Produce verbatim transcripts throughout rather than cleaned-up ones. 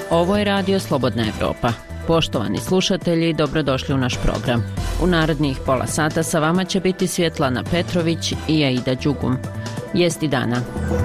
Ovo je Radio Slobodna Evropa. Poštovani slušatelji, dobrodošli u naš program. U narednih pola sata sa vama će biti Svjetlana Petrović i Aida Đugum. Vijesti dana.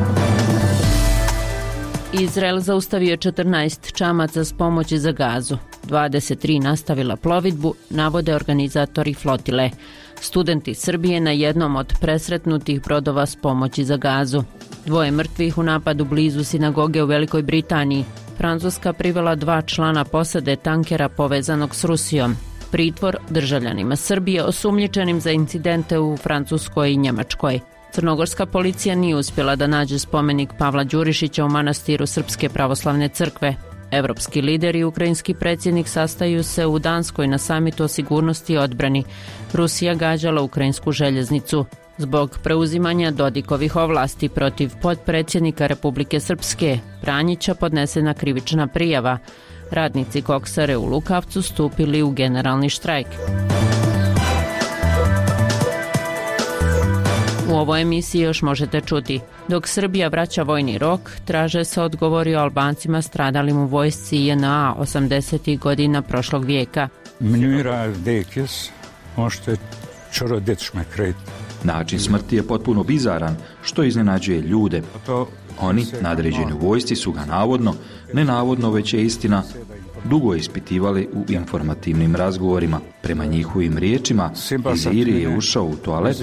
Izrael zaustavio četrnaest čamaca s pomoći za Gazu. dvadeset tri nastavila plovidbu, navode organizatori flotile. Studenti Srbije na jednom od presretnutih brodova s pomoći za Gazu. Dvoje mrtvih u napadu blizu sinagoge u Velikoj Britaniji. Francuska privela dva člana posade tankera povezanog s Rusijom. Pritvor državljanima Srbije osumnjičenim za incidente u Francuskoj i Njemačkoj. Crnogorska policija nije uspjela da nađe spomenik Pavla Đurišića u manastiru Srpske pravoslavne crkve. Evropski lideri i ukrajinski predsjednik sastaju se u Danskoj na samitu o sigurnosti i odbrani. Rusija gađala ukrajinsku željeznicu. Zbog preuzimanja Dodikovih ovlasti protiv potpredsjednika Republike Srpske Pranjića podnesena krivična prijava. Radnici koksare u Lukavcu stupili u generalni štrajk. U ovoj emisiji još možete čuti: dok Srbija vraća vojni rok, traže se odgovori o Albancima stradalim u vojsci J N A osamdesetih godina prošlog vijeka. Način smrti je potpuno bizaran, što iznenađuje ljude. Oni, nadređeni u vojsci, su ga navodno, ne navodno, već je istina, dugo ispitivali u informativnim razgovorima. Prema njihovim riječima, Iziri je ušao u toalet,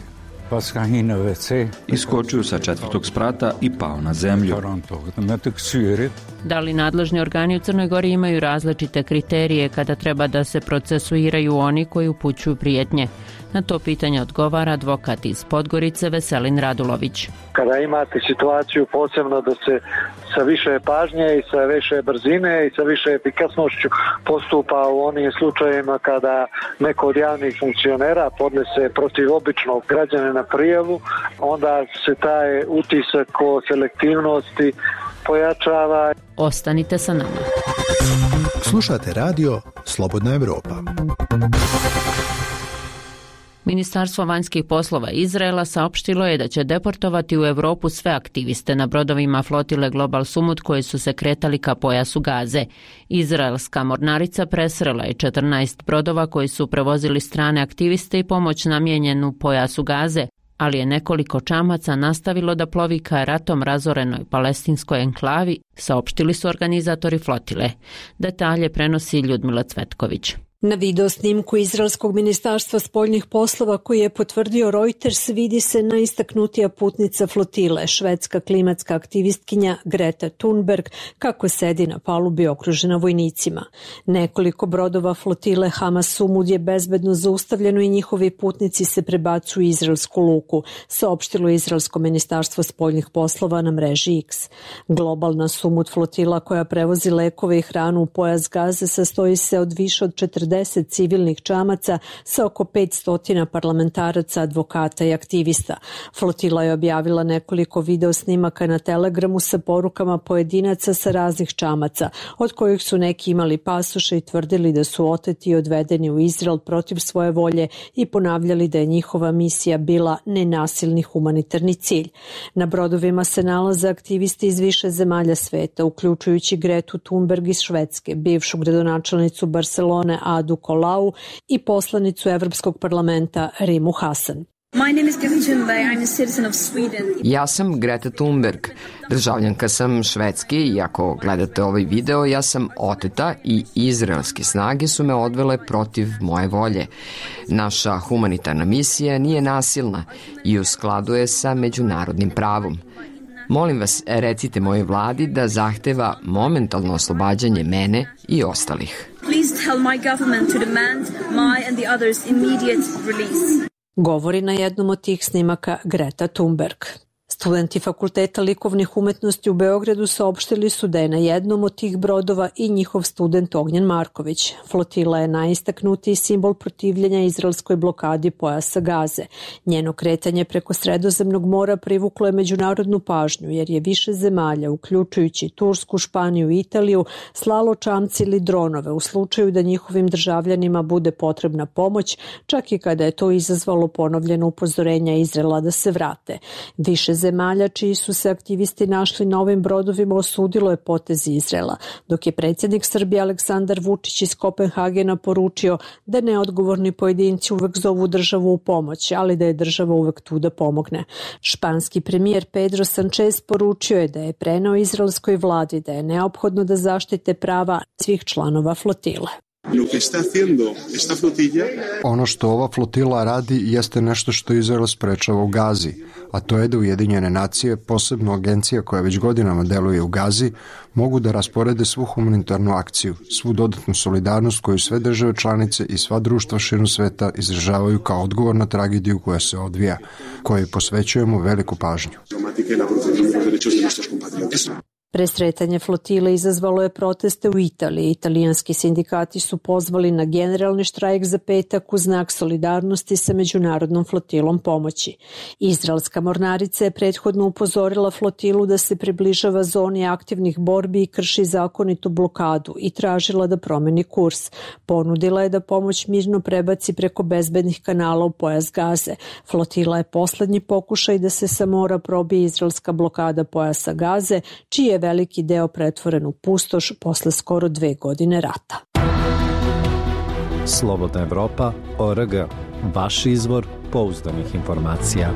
iskočio sa četvrtog sprata i pao na zemlju. Da li nadležni organi u Crnoj Gori imaju različite kriterije kada treba da se procesuiraju oni koji upućuju prijetnje? Na to pitanje odgovara advokat iz Podgorice Veselin Radulović. Kada imate situaciju posebno da se sa više pažnje i sa više brzine i sa više efikasnošću postupa u onim slučajevima kada neko od javnih funkcionera podnese protiv običnog građanina prijavu, onda se taj utisak o selektivnosti pojačava. Ostanite sa nama. Slušate radio Slobodna Evropa. Ministarstvo vanjskih poslova Izraela saopštilo je da će deportovati u Europu sve aktiviste na brodovima flotile Global Sumut koji su se kretali ka pojasu Gaze. Izraelska mornarica presrela je četrnaest brodova koji su prevozili strane aktiviste i pomoć namijenjenu pojasu Gaze, ali je nekoliko čamaca nastavilo da plovi ka ratom razorenoj palestinskoj enklavi, saopštili su organizatori flotile. Detalje prenosi Ljudmila Cvetković. Na video snimku Izraelskog ministarstva spoljnih poslova koji je potvrdio Reuters vidi se najistaknutija putnica flotile, švedska klimatska aktivistkinja Greta Thunberg, kako sedi na palubi okružena vojnicima. Nekoliko brodova flotile Hamas Sumud je bezbedno zaustavljeno i njihovi putnici se prebacuju u izraelsku luku, saopštilo Izraelsko ministarstvo spoljnih poslova na mreži X. Globalna Sumud flotila koja prevozi lekove i hranu u pojas Gaze sastoji se od više od četrdeset civilnih čamaca sa oko petsto parlamentaraca, advokata i aktivista. Flotila je objavila nekoliko video snimaka na Telegramu sa porukama pojedinaca sa raznih čamaca, od kojih su neki imali pasoše i tvrdili da su oteti i odvedeni u Izrael protiv svoje volje i ponavljali da je njihova misija bila nenasilni humanitarni cilj. Na brodovima se nalaze aktivisti iz više zemalja sveta, uključujući Gretu Thunberg iz Švedske, bivšu gradonačelnicu Barcelone Adu Colau i poslanicu Evropskog parlamenta Rimu Hasan. Ja sam Greta Thunberg, državljanka sam Švedske i ako gledate ovaj video, ja sam oteta i izraelske snage su me odvele protiv moje volje. Naša humanitarna misija nije nasilna i u skladu je sa međunarodnim pravom. Molim vas, recite mojoj vladi da zahteva momentalno oslobađanje mene i ostalih. Govori na jednom od tih snimaka Greta Thunberg. Studenti Fakulteta likovnih umetnosti u Beogradu saopštili su da je na jednom od tih brodova i njihov student Ognjen Marković. Flotila je najistaknutiji simbol protivljenja izraelskoj blokadi pojasa Gaze. Njeno kretanje preko Sredozemnog mora privuklo je međunarodnu pažnju jer je više zemalja, uključujući Tursku, Španiju i Italiju, slalo čamci ili dronove u slučaju da njihovim državljanima bude potrebna pomoć, čak i kada je to izazvalo ponovljeno upozorenja Izraela da se vrate. Više zemalja zemalja čiji su se aktivisti našli na ovim brodovima osudilo je potez Izraela, dok je predsjednik Srbije Aleksandar Vučić iz Kopenhagena poručio da neodgovorni pojedinci uvek zovu državu u pomoć, ali da je država uvek tu da pomogne. Španski premijer Pedro Sanchez poručio je da je preneo izraelskoj vladi da je neophodno da zaštite prava svih članova flotile. Ono što ova flotila radi jeste nešto što Izrael sprečava u Gazi, a to je da Ujedinjene nacije, posebno agencija koja već godinama deluje u Gazi, mogu da rasporede svu humanitarnu akciju, svu dodatnu solidarnost koju sve države članice i sva društva širom sveta izražavaju kao odgovor na tragediju koja se odvija, kojoj posvećujemo veliku pažnju. Presretanje flotile izazvalo je proteste u Italiji. Italijanski sindikati su pozvali na generalni štrajk za petak u znak solidarnosti sa međunarodnom flotilom pomoći. Izraelska mornarica je prethodno upozorila flotilu da se približava zoni aktivnih borbi i krši zakonitu blokadu i tražila da promeni kurs. Ponudila je da pomoć mirno prebaci preko bezbednih kanala u pojas Gaze. Flotila je poslednji pokušaj da se sa mora probije izraelska blokada pojasa Gaze, čiji je veliki deo pretvoren u pustoš posle skoro dve godine rata. Slobodna Evropa, O R G, vaš izvor pouzdanih informacija.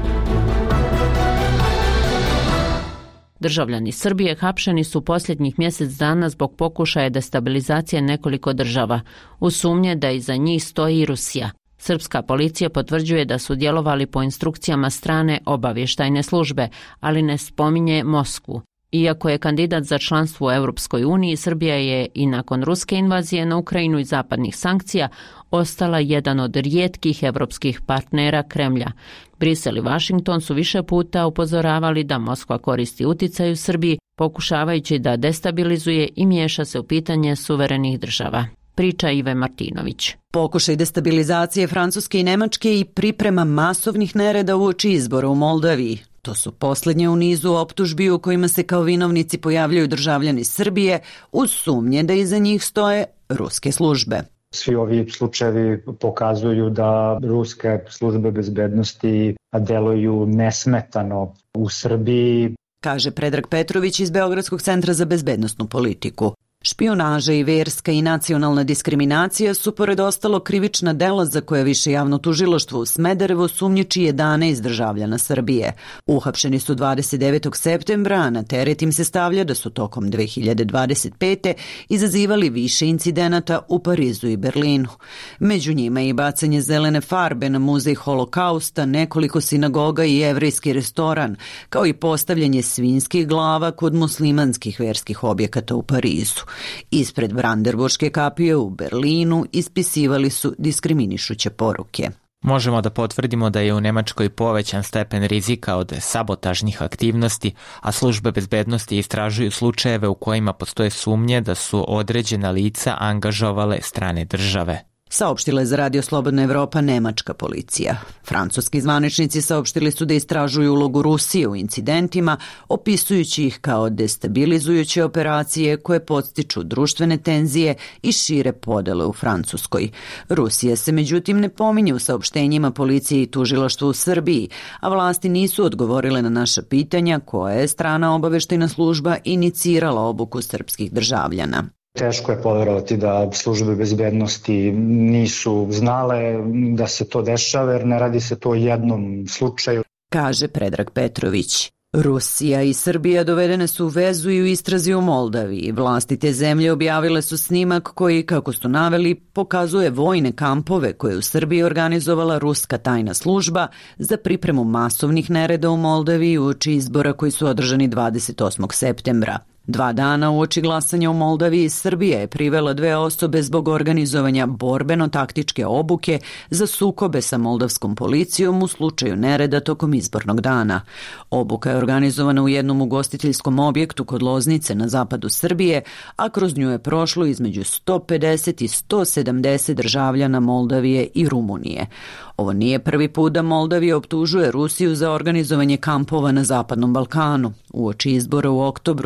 Državljani Srbije hapšeni su posljednjih mjesec dana zbog pokušaja destabilizacije nekoliko država, u sumnje da iza njih stoji i Rusija. Srpska policija potvrđuje da su djelovali po instrukcijama strane obavještajne službe, ali ne spominje Moskvu. Iako je kandidat za članstvo u Europskoj uniji, Srbija je i nakon ruske invazije na Ukrajinu i zapadnih sankcija ostala jedan od rijetkih evropskih partnera Kremlja. Brisel i Washington su više puta upozoravali da Moskva koristi uticaj u Srbiji, pokušavajući da destabilizuje i miješa se u pitanje suverenih država. Priča Ive Martinović. Pokušaj destabilizacije Francuske i Nemačke i priprema masovnih nereda uoči izbora u Moldaviji. To su posljednje u nizu optužbi u kojima se kao vinovnici pojavljaju državljani Srbije uz sumnje da iza njih stoje ruske službe. Svi ovi slučajevi pokazuju da ruske službe bezbednosti deluju nesmetano u Srbiji, kaže Predrag Petrović iz Beogradskog centra za bezbednosnu politiku. Špijunaža i verska i nacionalna diskriminacija su pored ostalo krivična dela za koje više javno tužilaštvo u Smederevo sumnjiči jedanaest državljana Srbije. Uhapšeni su dvadeset devetog septembra, a na teret im se stavlja da su tokom dve hiljade dvadeset pete. izazivali više incidenata u Parizu i Berlinu. Među njima je i bacanje zelene farbe na muzej Holokausta, nekoliko sinagoga i jevrejski restoran, kao i postavljanje svinjskih glava kod muslimanskih verskih objekata u Parizu. Ispred Brandenburške kapije u Berlinu ispisivali su diskriminišuće poruke. Možemo da potvrdimo da je u Nemačkoj povećan stepen rizika od sabotažnih aktivnosti, a službe bezbednosti istražuju slučajeve u kojima postoje sumnje da su određena lica angažovale strane države. Saopštila je za Radio Slobodna Evropa nemačka policija. Francuski zvaničnici saopštili su da istražuju ulogu Rusije u incidentima, opisujući ih kao destabilizujuće operacije koje podstiču društvene tenzije i šire podele u Francuskoj. Rusija se međutim ne pominje u saopštenjima policije i tužilaštva u Srbiji, a vlasti nisu odgovorile na naša pitanja koja je strana obaveštajna služba inicirala obuku srpskih državljana. Teško je poverovati da službe bezbednosti nisu znale da se to dešava, jer ne radi se to o jednom slučaju, kaže Predrag Petrović. Rusija i Srbija dovedene su u vezu i u istrazi u Moldaviji. Vlasti te zemlje objavile su snimak koji, kako su naveli, pokazuje vojne kampove koje u Srbiji organizovala ruska tajna služba za pripremu masovnih nereda u Moldaviji uoči izbora koji su održani dvadeset osmog septembra. Dva dana uoči glasanja u Moldaviji, Srbija je privela dve osobe zbog organizovanja borbeno-taktičke obuke za sukobe sa moldavskom policijom u slučaju nereda tokom izbornog dana. Obuka je organizovana u jednom ugostiteljskom objektu kod Loznice na zapadu Srbije, a kroz nju je prošlo između sto pedeset i sto sedamdeset državljana Moldavije i Rumunije. Ovo nije prvi put da Moldavija optužuje Rusiju za organizovanje kampova na Zapadnom Balkanu. Uoči izbora u oktobru dvadeset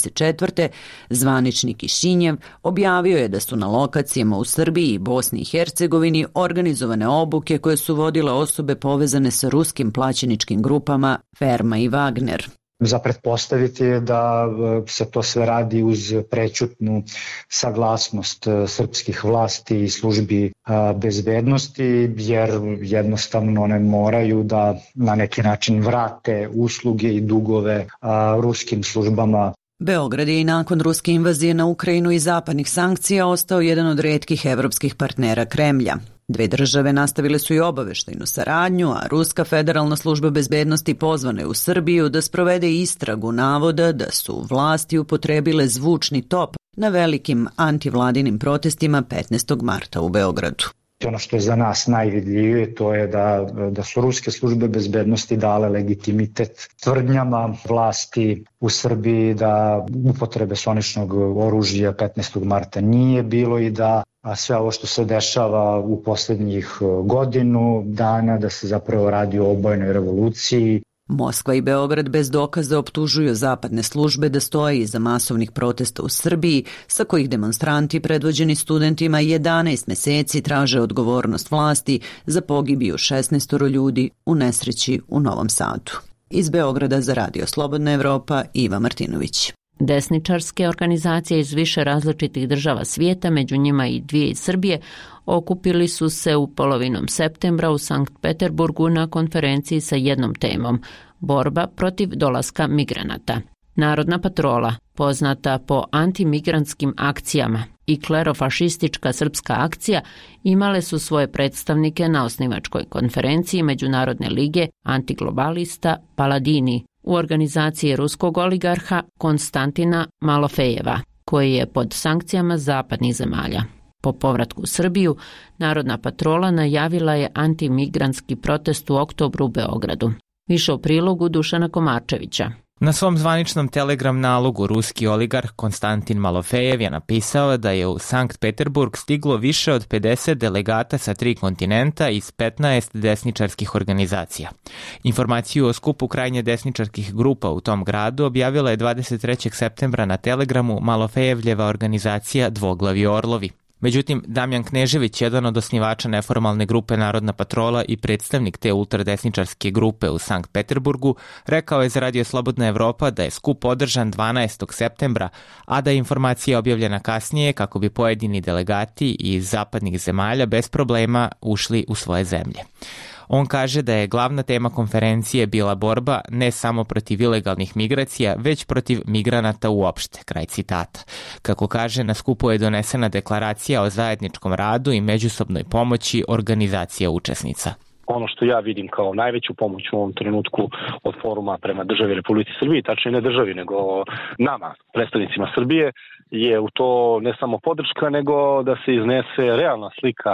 dvadeset četvrte. zvaničnik Kišinjev objavio je da su na lokacijama u Srbiji i Bosni i Hercegovini organizovane obuke koje su vodile osobe povezane sa ruskim plaćeničkim grupama Ferma i Wagner. Za pretpostaviti je da se to sve radi uz prećutnu saglasnost srpskih vlasti i službi bezbednosti, jer jednostavno one moraju da na neki način vrate usluge i dugove ruskim službama. Beograd je i nakon ruske invazije na Ukrajinu i zapadnih sankcija ostao jedan od retkih evropskih partnera Kremlja. Dve države nastavile su i obaveštajnu saradnju, a Ruska federalna služba bezbednosti pozvana je u Srbiju da sprovede istragu navoda da su vlasti upotrebile zvučni top na velikim antivladinim protestima petnaestog marta u Beogradu. Ono što je za nas najvidljivije to je da, da su ruske službe bezbednosti dale legitimitet tvrdnjama vlasti u Srbiji da upotrebe soničnog oružja petnaestog marta nije bilo i da a sve ovo što se dešava u poslednjih godinu dana da se zapravo radi o obojnoj revoluciji. Moskva i Beograd bez dokaza optužuju zapadne službe da stoje iza masovnih protesta u Srbiji, sa kojih demonstranti predvođeni studentima jedanaest meseci traže odgovornost vlasti za pogibiju šesnaestoro ljudi u nesreći u Novom Sadu. Iz Beograda za Radio Slobodna Evropa, Iva Martinović. Desničarske organizacije iz više različitih država svijeta, među njima i dvije iz Srbije, okupili su se u polovinom septembra u Sankt Peterburgu na konferenciji sa jednom temom – borba protiv dolaska migranata. Narodna patrola, poznata po antimigrantskim akcijama, i klerofašistička srpska akcija imale su svoje predstavnike na osnivačkoj konferenciji Međunarodne lige antiglobalista Paladini u organizaciji ruskog oligarha Konstantina Malofejeva, koji je pod sankcijama zapadnih zemalja. Po povratku u Srbiju, Narodna patrola najavila je antimigrantski protest u oktobru u Beogradu. Više u prilogu Dušana Komarčevića. Na svom zvaničnom telegram nalogu ruski oligarh Konstantin Malofejev je napisao da je u Sankt Peterburg stiglo više od pedeset delegata sa tri kontinenta iz petnaest desničarskih organizacija. Informaciju o skupu krajnje desničarskih grupa u tom gradu objavila je dvadeset trećeg septembra na telegramu Malofejevljeva organizacija Dvoglavi orlovi. Međutim, Damjan Knežević, jedan od osnivača neformalne grupe Narodna patrola i predstavnik te ultradesničarske grupe u Sankt Peterburgu, rekao je za Radio Slobodna Evropa da je skup održan dvanaestog septembra, a da je informacija objavljena kasnije kako bi pojedini delegati iz zapadnih zemalja bez problema ušli u svoje zemlje. On kaže da je glavna tema konferencije bila borba ne samo protiv ilegalnih migracija, već protiv migranata uopšte, kraj citata. Kako kaže, na skupu je donesena deklaracija o zajedničkom radu i međusobnoj pomoći organizacija učesnica. Ono što ja vidim kao najveću pomoć u ovom trenutku od foruma prema državi Republici Srbiji, tačnije ne državi, nego nama, predstavnicima Srbije, je u to ne samo podrška, nego da se iznese realna slika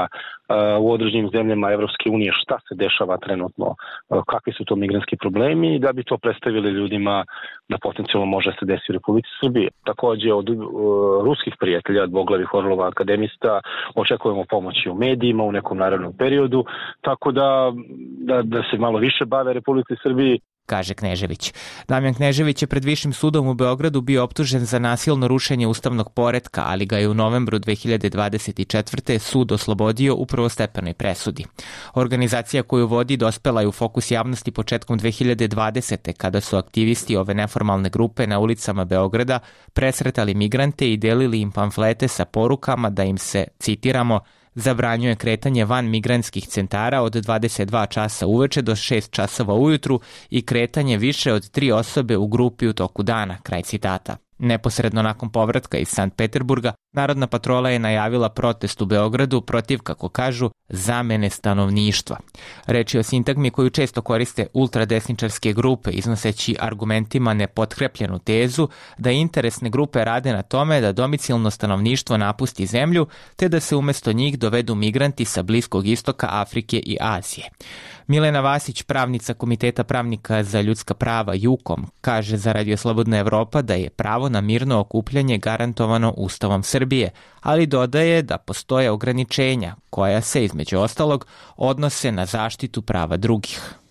u određenim zemljama Evropske unije šta se dešava trenutno, kakvi su to migrantski problemi i da bi to predstavili ljudima da potencijalno može se desiti u Republici Srbije. Takođe od uh, ruskih prijatelja, dvoglavih orlova akademista, očekujemo pomoći u medijima u nekom narednom periodu, tako da, da, da se malo više bave Republici Srbiji. Kaže Knežević. Damjan Knežević je pred Višim sudom u Beogradu bio optužen za nasilno rušenje ustavnog poretka, ali ga je u novembru dve hiljade dvadeset četvrte. sud oslobodio u prvostepenoj presudi. Organizacija koju vodi dospela je u fokus javnosti početkom dve hiljade dvadesete. kada su aktivisti ove neformalne grupe na ulicama Beograda presretali migrante i delili im pamflete sa porukama da im se, citiramo, zabranjuje kretanje van migrantskih centara od dvadeset dva časa uveče do šest časova ujutru i kretanje više od tri osobe u grupi u toku dana, kraj citata. Neposredno nakon povratka iz Sankt Peterburga, Narodna patrola je najavila protest u Beogradu protiv, kako kažu, zamene stanovništva. Reč je o sintagmi koju često koriste ultradesničarske grupe, iznoseći argumentima nepotkrepljenu tezu da interesne grupe rade na tome da domicilno stanovništvo napusti zemlju, te da se umesto njih dovedu migranti sa Bliskog istoka, Afrike i Azije. Milena Vasić, pravnica Komiteta pravnika za ljudska prava JUKOM, kaže za Radio Slobodna Evropa da je pravo na mirno okupljanje garantovano Ustavom Srbije, ali dodaje da postoje ograničenja koja se, između ostalog, odnose na zaštitu prava drugih.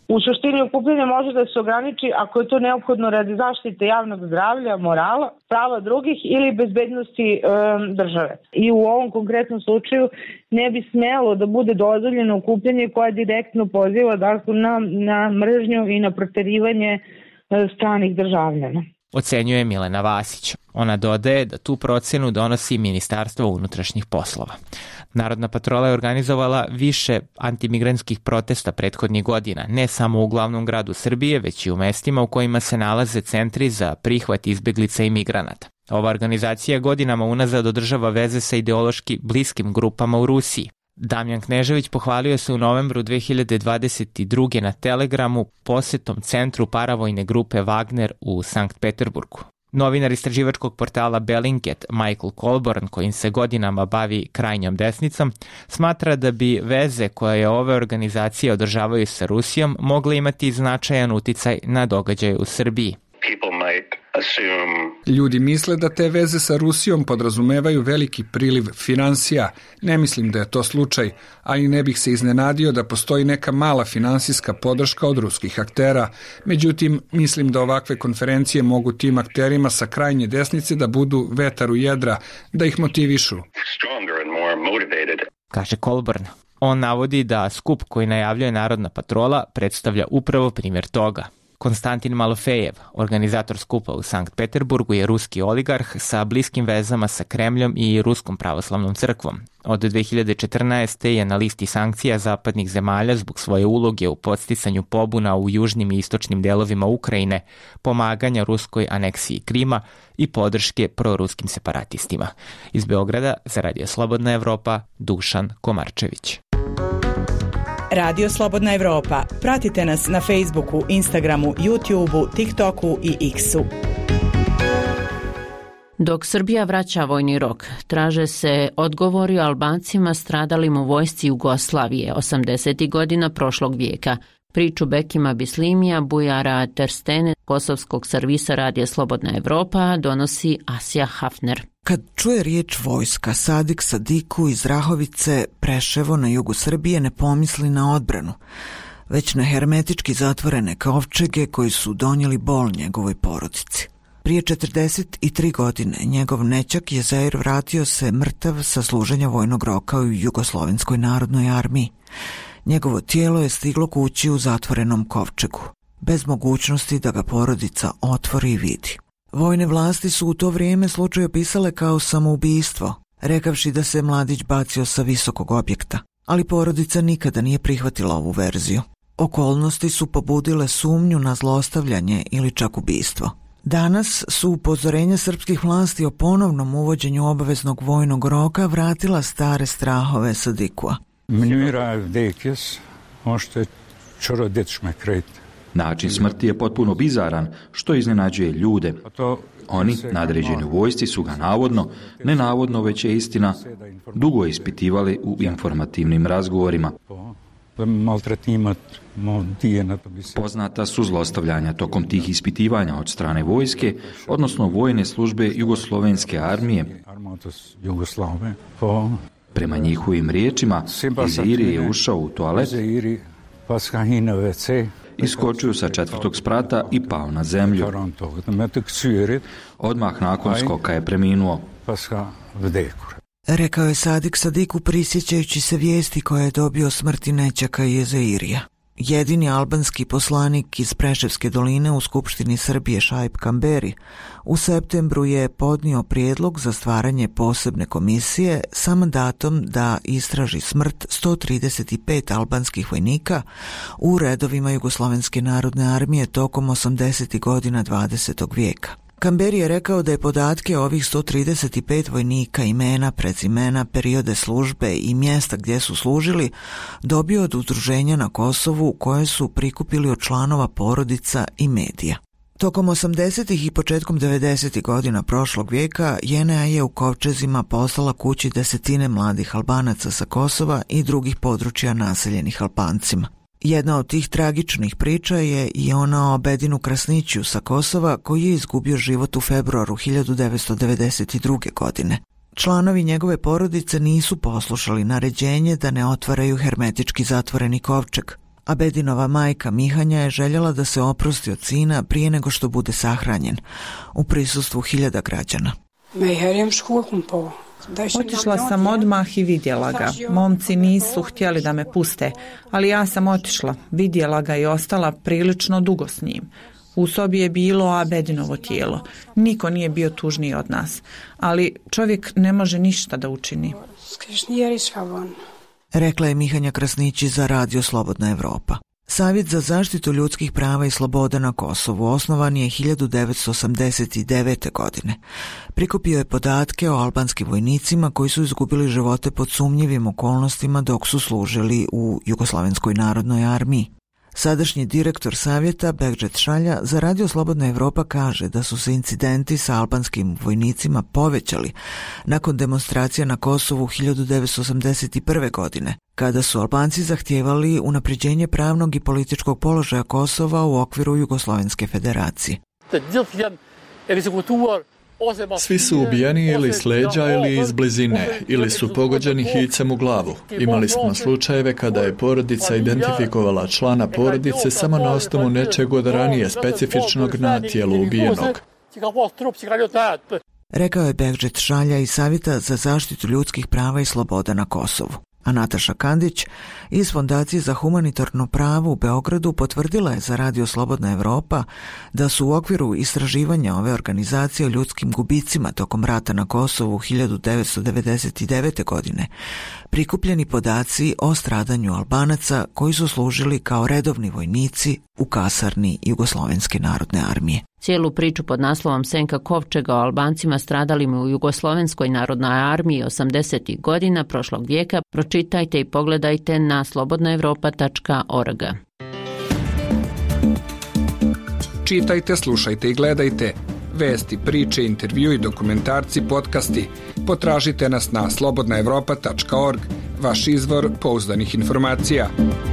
U suštini okupljanje može da se ograniči ako je to neophodno radi zaštite javnog zdravlja, morala, prava drugih ili bezbednosti e, države. I u ovom konkretnom slučaju ne bi smelo da bude dozvoljeno okupljanje koje direktno poziva dakle, na, na mržnju i na proterivanje e, stranih državljana. Ocenjuje Milena Vasić. Ona dodaje da tu procenu donosi Ministarstvo unutrašnjih poslova. Narodna patrola je organizovala više antimigrantskih protesta prethodnih godina, ne samo u glavnom gradu Srbije, već i u mestima u kojima se nalaze centri za prihvat izbeglica i migranata. Ova organizacija godinama unazad održava veze sa ideološki bliskim grupama u Rusiji. Damjan Knežević pohvalio se u novembru dve hiljade dvadeset druge na Telegramu posetom centru paravojne grupe Wagner u Sankt Peterburgu. Novinar istraživačkog portala Bellingcat Michael Colborn, kojim se godinama bavi krajnjom desnicom, smatra da bi veze koje ove organizacije održavaju sa Rusijom mogle imati značajan uticaj na događaje u Srbiji. Ljudi misle da te veze sa Rusijom podrazumevaju veliki priliv finansija. Ne mislim da je to slučaj, ali ne bih se iznenadio da postoji neka mala finansijska podrška od ruskih aktera. Međutim, mislim da ovakve konferencije mogu tim akterima sa krajnje desnice da budu vetar u jedra, da ih motivišu. Kaže Colborn. On navodi da skup koji najavljuje Narodna patrola predstavlja upravo primjer toga. Konstantin Malofejev, organizator skupa u Sankt Peterburgu, je ruski oligarh sa bliskim vezama sa Kremljom i Ruskom pravoslavnom crkvom. Od dve hiljade četrnaeste. je na listi sankcija zapadnih zemalja zbog svoje uloge u podsticanju pobuna u južnim i istočnim delovima Ukrajine, pomaganja ruskoj aneksiji Krima i podrške proruskim separatistima. Iz Beograda za Radio Slobodna Evropa, Dušan Komarčević. Radio Slobodna Evropa. Pratite nas na Facebooku, Instagramu, YouTubeu, TikToku i X-u. Dok Srbija vraća vojni rok, traže se odgovori o Albancima stradalim u vojsci Jugoslavije osamdesetih godina prošlog vijeka. Priču Bekima Bislimija, Bujara Terstene, kosovskog servisa Radija Slobodna Evropa, donosi Asja Hafner. Kad čuje riječ vojska, Sadik Sadiku iz Rahovice, Preševo na jugu Srbije, ne pomisli na odbranu, već na hermetički zatvorene kovčege koji su donijeli bol njegovoj porodici. Prije četrdeset tri godine njegov nećak Jezeir vratio se mrtav sa služenja vojnog roka u Jugoslovenskoj narodnoj armiji. Njegovo tijelo je stiglo kući u zatvorenom kovčegu, bez mogućnosti da ga porodica otvori i vidi. Vojne vlasti su u to vrijeme slučaj opisale kao samoubistvo, rekavši da se mladić bacio sa visokog objekta, ali porodica nikada nije prihvatila ovu verziju. Okolnosti su pobudile sumnju na zlostavljanje ili čak ubistvo. Danas su upozorenja srpskih vlasti o ponovnom uvođenju obaveznog vojnog roka vratila stare strahove Sadikua. Način smrti je potpuno bizaran, što iznenađuje ljude. Oni, nadređeni u vojsci, su ga navodno, ne navodno, već je istina, dugo ispitivali u informativnim razgovorima. Poznata su zlostavljanja tokom tih ispitivanja od strane vojske, odnosno vojne službe Jugoslovenske armije. Prema njihovim riječima, Jezeir je ušao u toalet, iskočio sa četvrtog sprata i pao na zemlju. Odmah nakon skoka je preminuo. Rekao je Sadik Sadiku prisjećajući se vijesti koje je dobio o smrti nećaka Jezeirija. Jedini albanski poslanik iz Preševske doline u Skupštini Srbije Šaip Kamberi u septembru je podnio prijedlog za stvaranje posebne komisije sa mandatom da istraži smrt sto trideset pet albanskih vojnika u redovima Jugoslovenske narodne armije tokom osamdesetih godina dvadesetog vijeka. Kamberi je rekao da je podatke ovih sto trideset pet vojnika, imena, prezimena, periode službe i mjesta gdje su služili dobio od udruženja na Kosovu koje su prikupili od članova porodica i medija. Tokom osamdesetih i početkom devedesetih godina prošlog vijeka J N A je u kovčezima poslala kući desetine mladih Albanaca sa Kosova i drugih područja naseljenih Albancima. Jedna od tih tragičnih priča je i ona o Bedinu Krasniću sa Kosova koji je izgubio život u februaru hiljadu devetsto devedeset druge. godine. Članovi njegove porodice nisu poslušali naređenje da ne otvaraju hermetički zatvoreni kovčeg, Abedinova majka Mihanja je željela da se oprosti od sina prije nego što bude sahranjen, u prisustvu hiljada građana. Otišla sam odmah i vidjela ga. Momci nisu htjeli da me puste, ali ja sam otišla, vidjela ga i ostala prilično dugo s njim. U sobi je bilo Abedinovo tijelo. Niko nije bio tužniji od nas, ali čovjek ne može ništa da učini. Rekla je Mihanja Krasnići za Radio Slobodna Evropa. Savjet za zaštitu ljudskih prava i sloboda na Kosovu osnovan je hiljadu devetsto osamdeset devete. godine. Prikupio je podatke o albanskim vojnicima koji su izgubili živote pod sumnjivim okolnostima dok su služili u Jugoslovenskoj narodnoj armiji. Sadašnji direktor savjeta Begdžet Šalja za Radio Slobodna Evropa kaže da su se incidenti sa albanskim vojnicima povećali nakon demonstracija na Kosovu hiljadu devetsto osamdeset prve. godine, kada su Albanci zahtijevali unapređenje pravnog i političkog položaja Kosova u okviru Jugoslovenske federacije. Svi su ubijeni ili s leđa ili iz blizine, ili su pogođeni hicem u glavu. Imali smo slučajeve kada je porodica identifikovala člana porodice samo na osnovu nečeg od ranije specifičnog na tijelu ubijenog. Rekao je Begdžet Šalja iz Savjeta za zaštitu ljudskih prava i sloboda na Kosovu. A Nataša Kandić iz Fondacije za humanitarno pravo u Beogradu potvrdila je za Radio Slobodna Evropa da su u okviru istraživanja ove organizacije o ljudskim gubicima tokom rata na Kosovu hiljadu devetsto devedeset devete. godine prikupljeni podaci o stradanju Albanaca koji su služili kao redovni vojnici u kasarni Jugoslovenske narodne armije. Cijelu priču pod naslovom Senka Kovčega o Albancima stradalim u Jugoslovenskoj narodnoj armiji osamdesetih godina prošlog vijeka pročitajte i pogledajte na slobodna evropa tačka org. Čitajte, slušajte i gledajte vesti, priče, intervju i dokumentarci, podcasti. Potražite nas na slobodna evropa tačka org, vaš izvor pouzdanih informacija.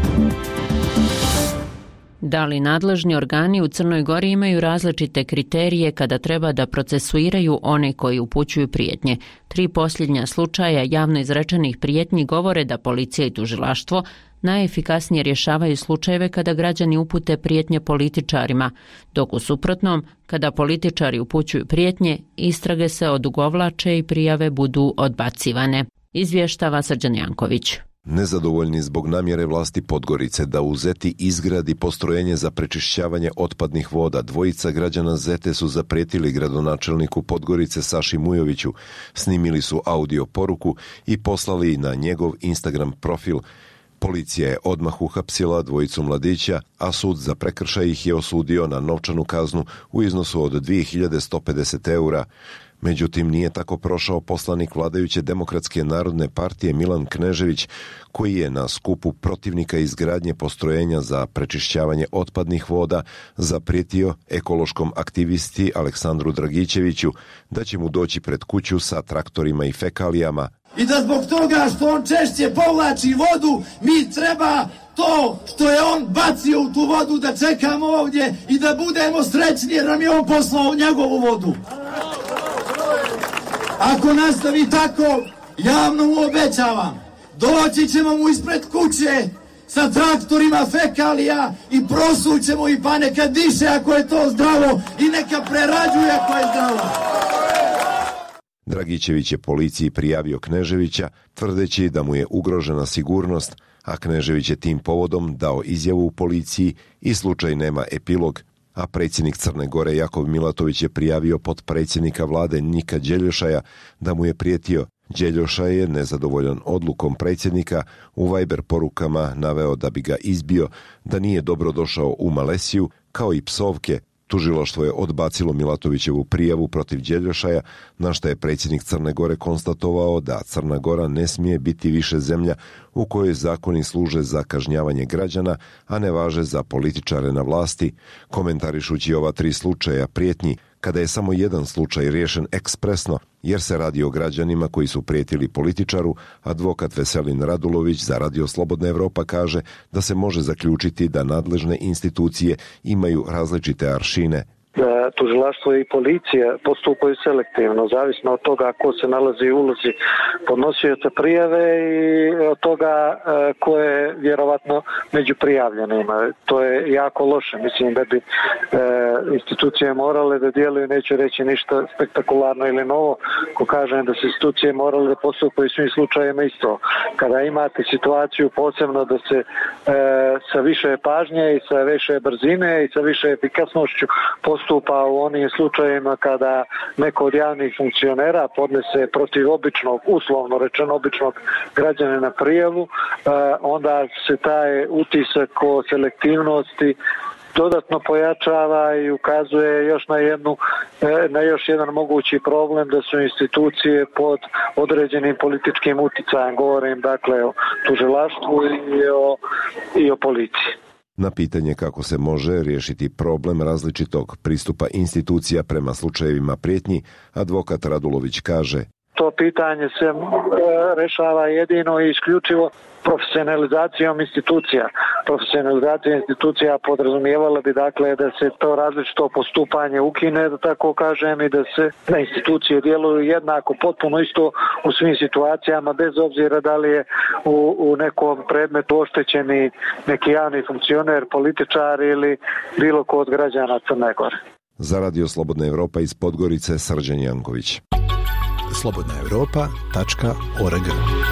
Da li nadležni organi u Crnoj Gori imaju različite kriterije kada treba da procesuiraju one koji upućuju prijetnje? Tri posljednja slučaja javno izrečenih prijetnji govore da policija i tužilaštvo najefikasnije rješavaju slučajeve kada građani upute prijetnje političarima, dok u suprotnom, kada političari upućuju prijetnje, istrage se odugovlače i prijave budu odbacivane. Izvještava Srđan Janković. Nezadovoljni zbog namjere vlasti Podgorice da u Zeti izgradi postrojenje za prečišćavanje otpadnih voda, dvojica građana Zete su zaprijetili gradonačelniku Podgorice Saši Mujoviću, snimili su audio poruku i poslali na njegov Instagram profil. Policija je odmah uhapsila dvojicu mladića, a sud za prekršaj ih je osudio na novčanu kaznu u iznosu od dvije hiljade sto pedeset eura. Međutim, nije tako prošao poslanik vladajuće Demokratske narodne partije Milan Knežević, koji je na skupu protivnika izgradnje postrojenja za prečišćavanje otpadnih voda zaprijetio ekološkom aktivisti Aleksandru Dragićeviću da će mu doći pred kuću sa traktorima i fekalijama. I da zbog toga što on češće povlači vodu, mi treba to što je on bacio u tu vodu da čekamo ovdje i da budemo srećni jer nam je on poslao njegovu vodu. Ako nastavi tako, javno mu obećavam, doći ćemo mu ispred kuće sa traktorima fekalija i prosućemo i pa neka diše ako je to zdravo i neka prerađuje ako je zdravo. Dragićević je policiji prijavio Kneževića, tvrdeći da mu je ugrožena sigurnost, a Knežević je tim povodom dao izjavu u policiji i slučaj nema epilog. A predsjednik Crne Gore Jakov Milatović je prijavio potpredsjednika vlade Nika Đeljošaja da mu je prijetio. Đeljošaj je nezadovoljan odlukom predsjednika u Viber porukama naveo da bi ga izbio, da nije dobro došao u Malesiju, kao i psovke. Tužilaštvo je odbacilo Milatovićevu prijavu protiv Đeljošaja, na što je predsjednik Crne Gore konstatovao da Crna Gora ne smije biti više zemlja u kojoj zakoni služe za kažnjavanje građana, a ne važe za političare na vlasti. Komentarišući ova tri slučaja prijetnji, kada je samo jedan slučaj riješen ekspresno, jer se radi o građanima koji su prijetili političaru, advokat Veselin Radulović za Radio Slobodna Evropa kaže da se može zaključiti da nadležne institucije imaju različite aršine. tužilaštvo i policija postupaju selektivno, zavisno od toga ko se nalazi u ulozi podnosioca prijave i od toga ko je vjerovatno među prijavljenima. To je jako loše. Mislim da bi e, institucije morale da djeluju, neću reći ništa spektakularno ili novo, ko kažem da se institucije morale da postupaju u svim slučajevima isto. Kada imate situaciju posebno da se e, sa više pažnje i sa više brzine i sa više efikasnošću postupa u onim slučajevima kada neko od javnih funkcionera podnese protiv običnog, uslovno rečeno običnog građanina prijavu, e, onda se taj utisak o selektivnosti dodatno pojačava i ukazuje još na jednu, na još jedan mogući problem da su institucije pod određenim političkim uticajem. Govorim dakle o tužilaštvu i o, i o policiji. Na pitanje kako se može riješiti problem različitog pristupa institucija prema slučajevima prijetnji, advokat Radulović kaže: to pitanje se rešava jedino i isključivo profesionalizacijom institucija. Profesionalizacija institucija podrazumijevala bi dakle da se to različito postupanje ukine, da tako kažem, i da se da institucije djeluju jednako, potpuno isto u svim situacijama, bez obzira da li je u, u nekom predmetu oštećeni neki javni funkcioner, političar ili bilo ko od građana Crne Gore. Za Radio Slobodna Evropa iz Podgorice, Srđan Janković. slobodna evropa tačka org.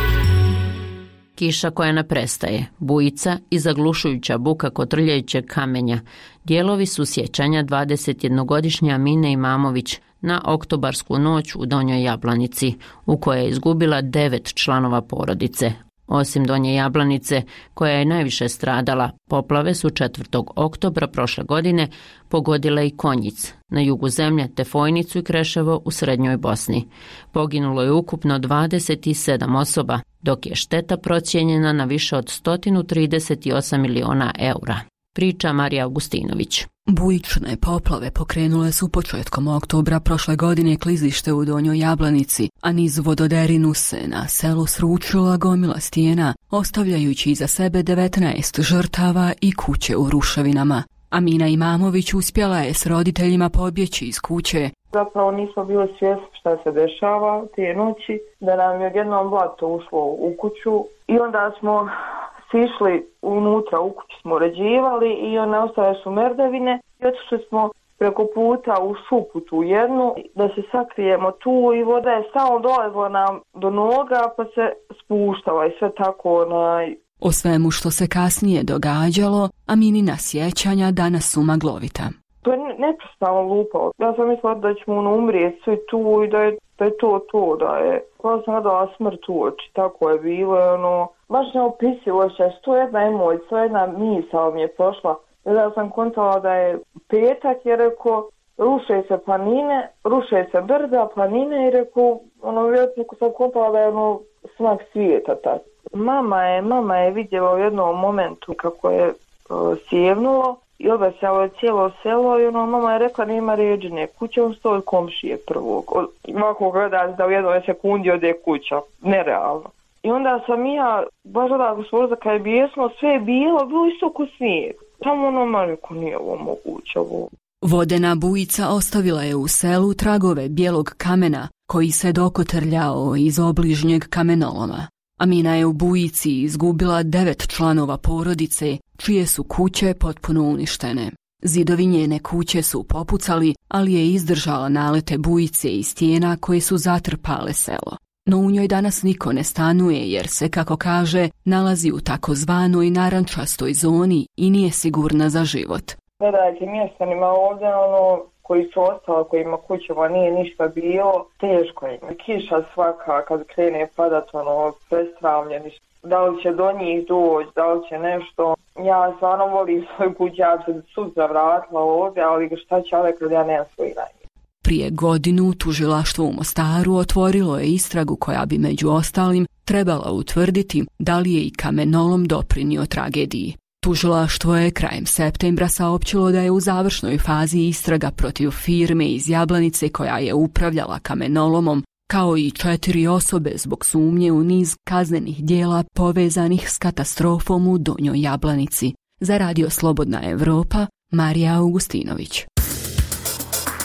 Kiša koja ne prestaje, bujica i zaglušujuća buka kotrljajućeg kamenja. Dijelovi su sjećanja dvadesetjednogodišnje Amine Imamović na oktobarsku noć u Donjoj Jablanici, u kojoj je izgubila devet članova porodice. Osim Donje Jablanice, koja je najviše stradala, poplave su četvrtog oktobra prošle godine pogodile i Konjic, na jugu zemlje, te Fojnicu i Kreševo u srednjoj Bosni. Poginulo je ukupno dvadeset sedam osoba, dok je šteta procijenjena na više od sto trideset osam miliona eura. Priča Marija Augustinović. Bujične poplave pokrenule su početkom oktobra prošle godine klizište u Donjoj Jablanici, a niz vododerinu se na selu sručila gomila stijena, ostavljajući iza sebe devetnaest žrtava i kuće u ruševinama. Amina Imamović uspjela je s roditeljima pobjeći iz kuće. Zapravo nismo bili svjesni šta se dešava te noći, da nam je odjednom blato ušlo u kuću i onda smo sišli unutra, u kući smo uređivali i one ostale su merdevine i otišli smo preko puta u šupu tu jednu da se sakrijemo tu i voda je samo dolezla nam do noga pa se spuštala i sve tako onaj. O svemu što se kasnije događalo, Aminina sjećanja danas su maglovita. To je neprestano lupalo. Ja sam mislila da ćemo ono umrijeti svi tu i da je, da je to to, da je. Kada sam gledala smrt u oči, tako je bilo, ono, baš neopisivo še, što jedna emocija, jedna misao mi je prošla. Da sam kontala da je petak i rekao, ruše se planine, ruše se brda, planine i rekao, ono, vjerojatno sam kontala da je ono smak svijeta tako. Mama je, mama je vidjela u jednom momentu kako je uh, sjevnulo i obasjalo je cijelo selo i ono, mama je rekla nema ređine kuće, on stoji komšije prvog. Ovako gledaš da u jednoj sekundi ode kuća, nerealno. I onda sam ja, baš odako svoza kad je bijesno, sve je bilo, bilo isto ko snijeg. Tamo ono maliko nije ovo moguće. Ovo. Vodena bujica ostavila je u selu tragove bijelog kamena koji se dokotrljao iz obližnjeg kamenoloma. Amina je u bujici izgubila devet članova porodice, čije su kuće potpuno uništene. Zidovi njene kuće su popucali, ali je izdržala nalete bujice i stijena koje su zatrpale selo. No u njoj danas niko ne stanuje jer se, kako kaže, nalazi u takozvanoj narančastoj zoni i nije sigurna za život. Gledajte, mjestanima ovdje, ono, koji su ostali, kojima kućama nije ništa bilo, teško je. Kiša svaka, kad krene padat, ono, prestravljeni. Da li će do njih doći, da li će nešto. Ja stvarno volim svoju kuću, ja se sutra vratila ovdje, ali šta će ove kad ja nemam svoj raj. Prije godinu tužilaštvo u Mostaru otvorilo je istragu koja bi među ostalim trebala utvrditi da li je i kamenolom doprinio tragediji. Tužilaštvo je krajem septembra saopćilo da je u završnoj fazi istraga protiv firme iz Jablanice koja je upravljala kamenolomom, kao i četiri osobe zbog sumnje u niz kaznenih dijela povezanih s katastrofom u Donjoj Jablanici. Za Radio Slobodna Evropa, Marija Augustinović.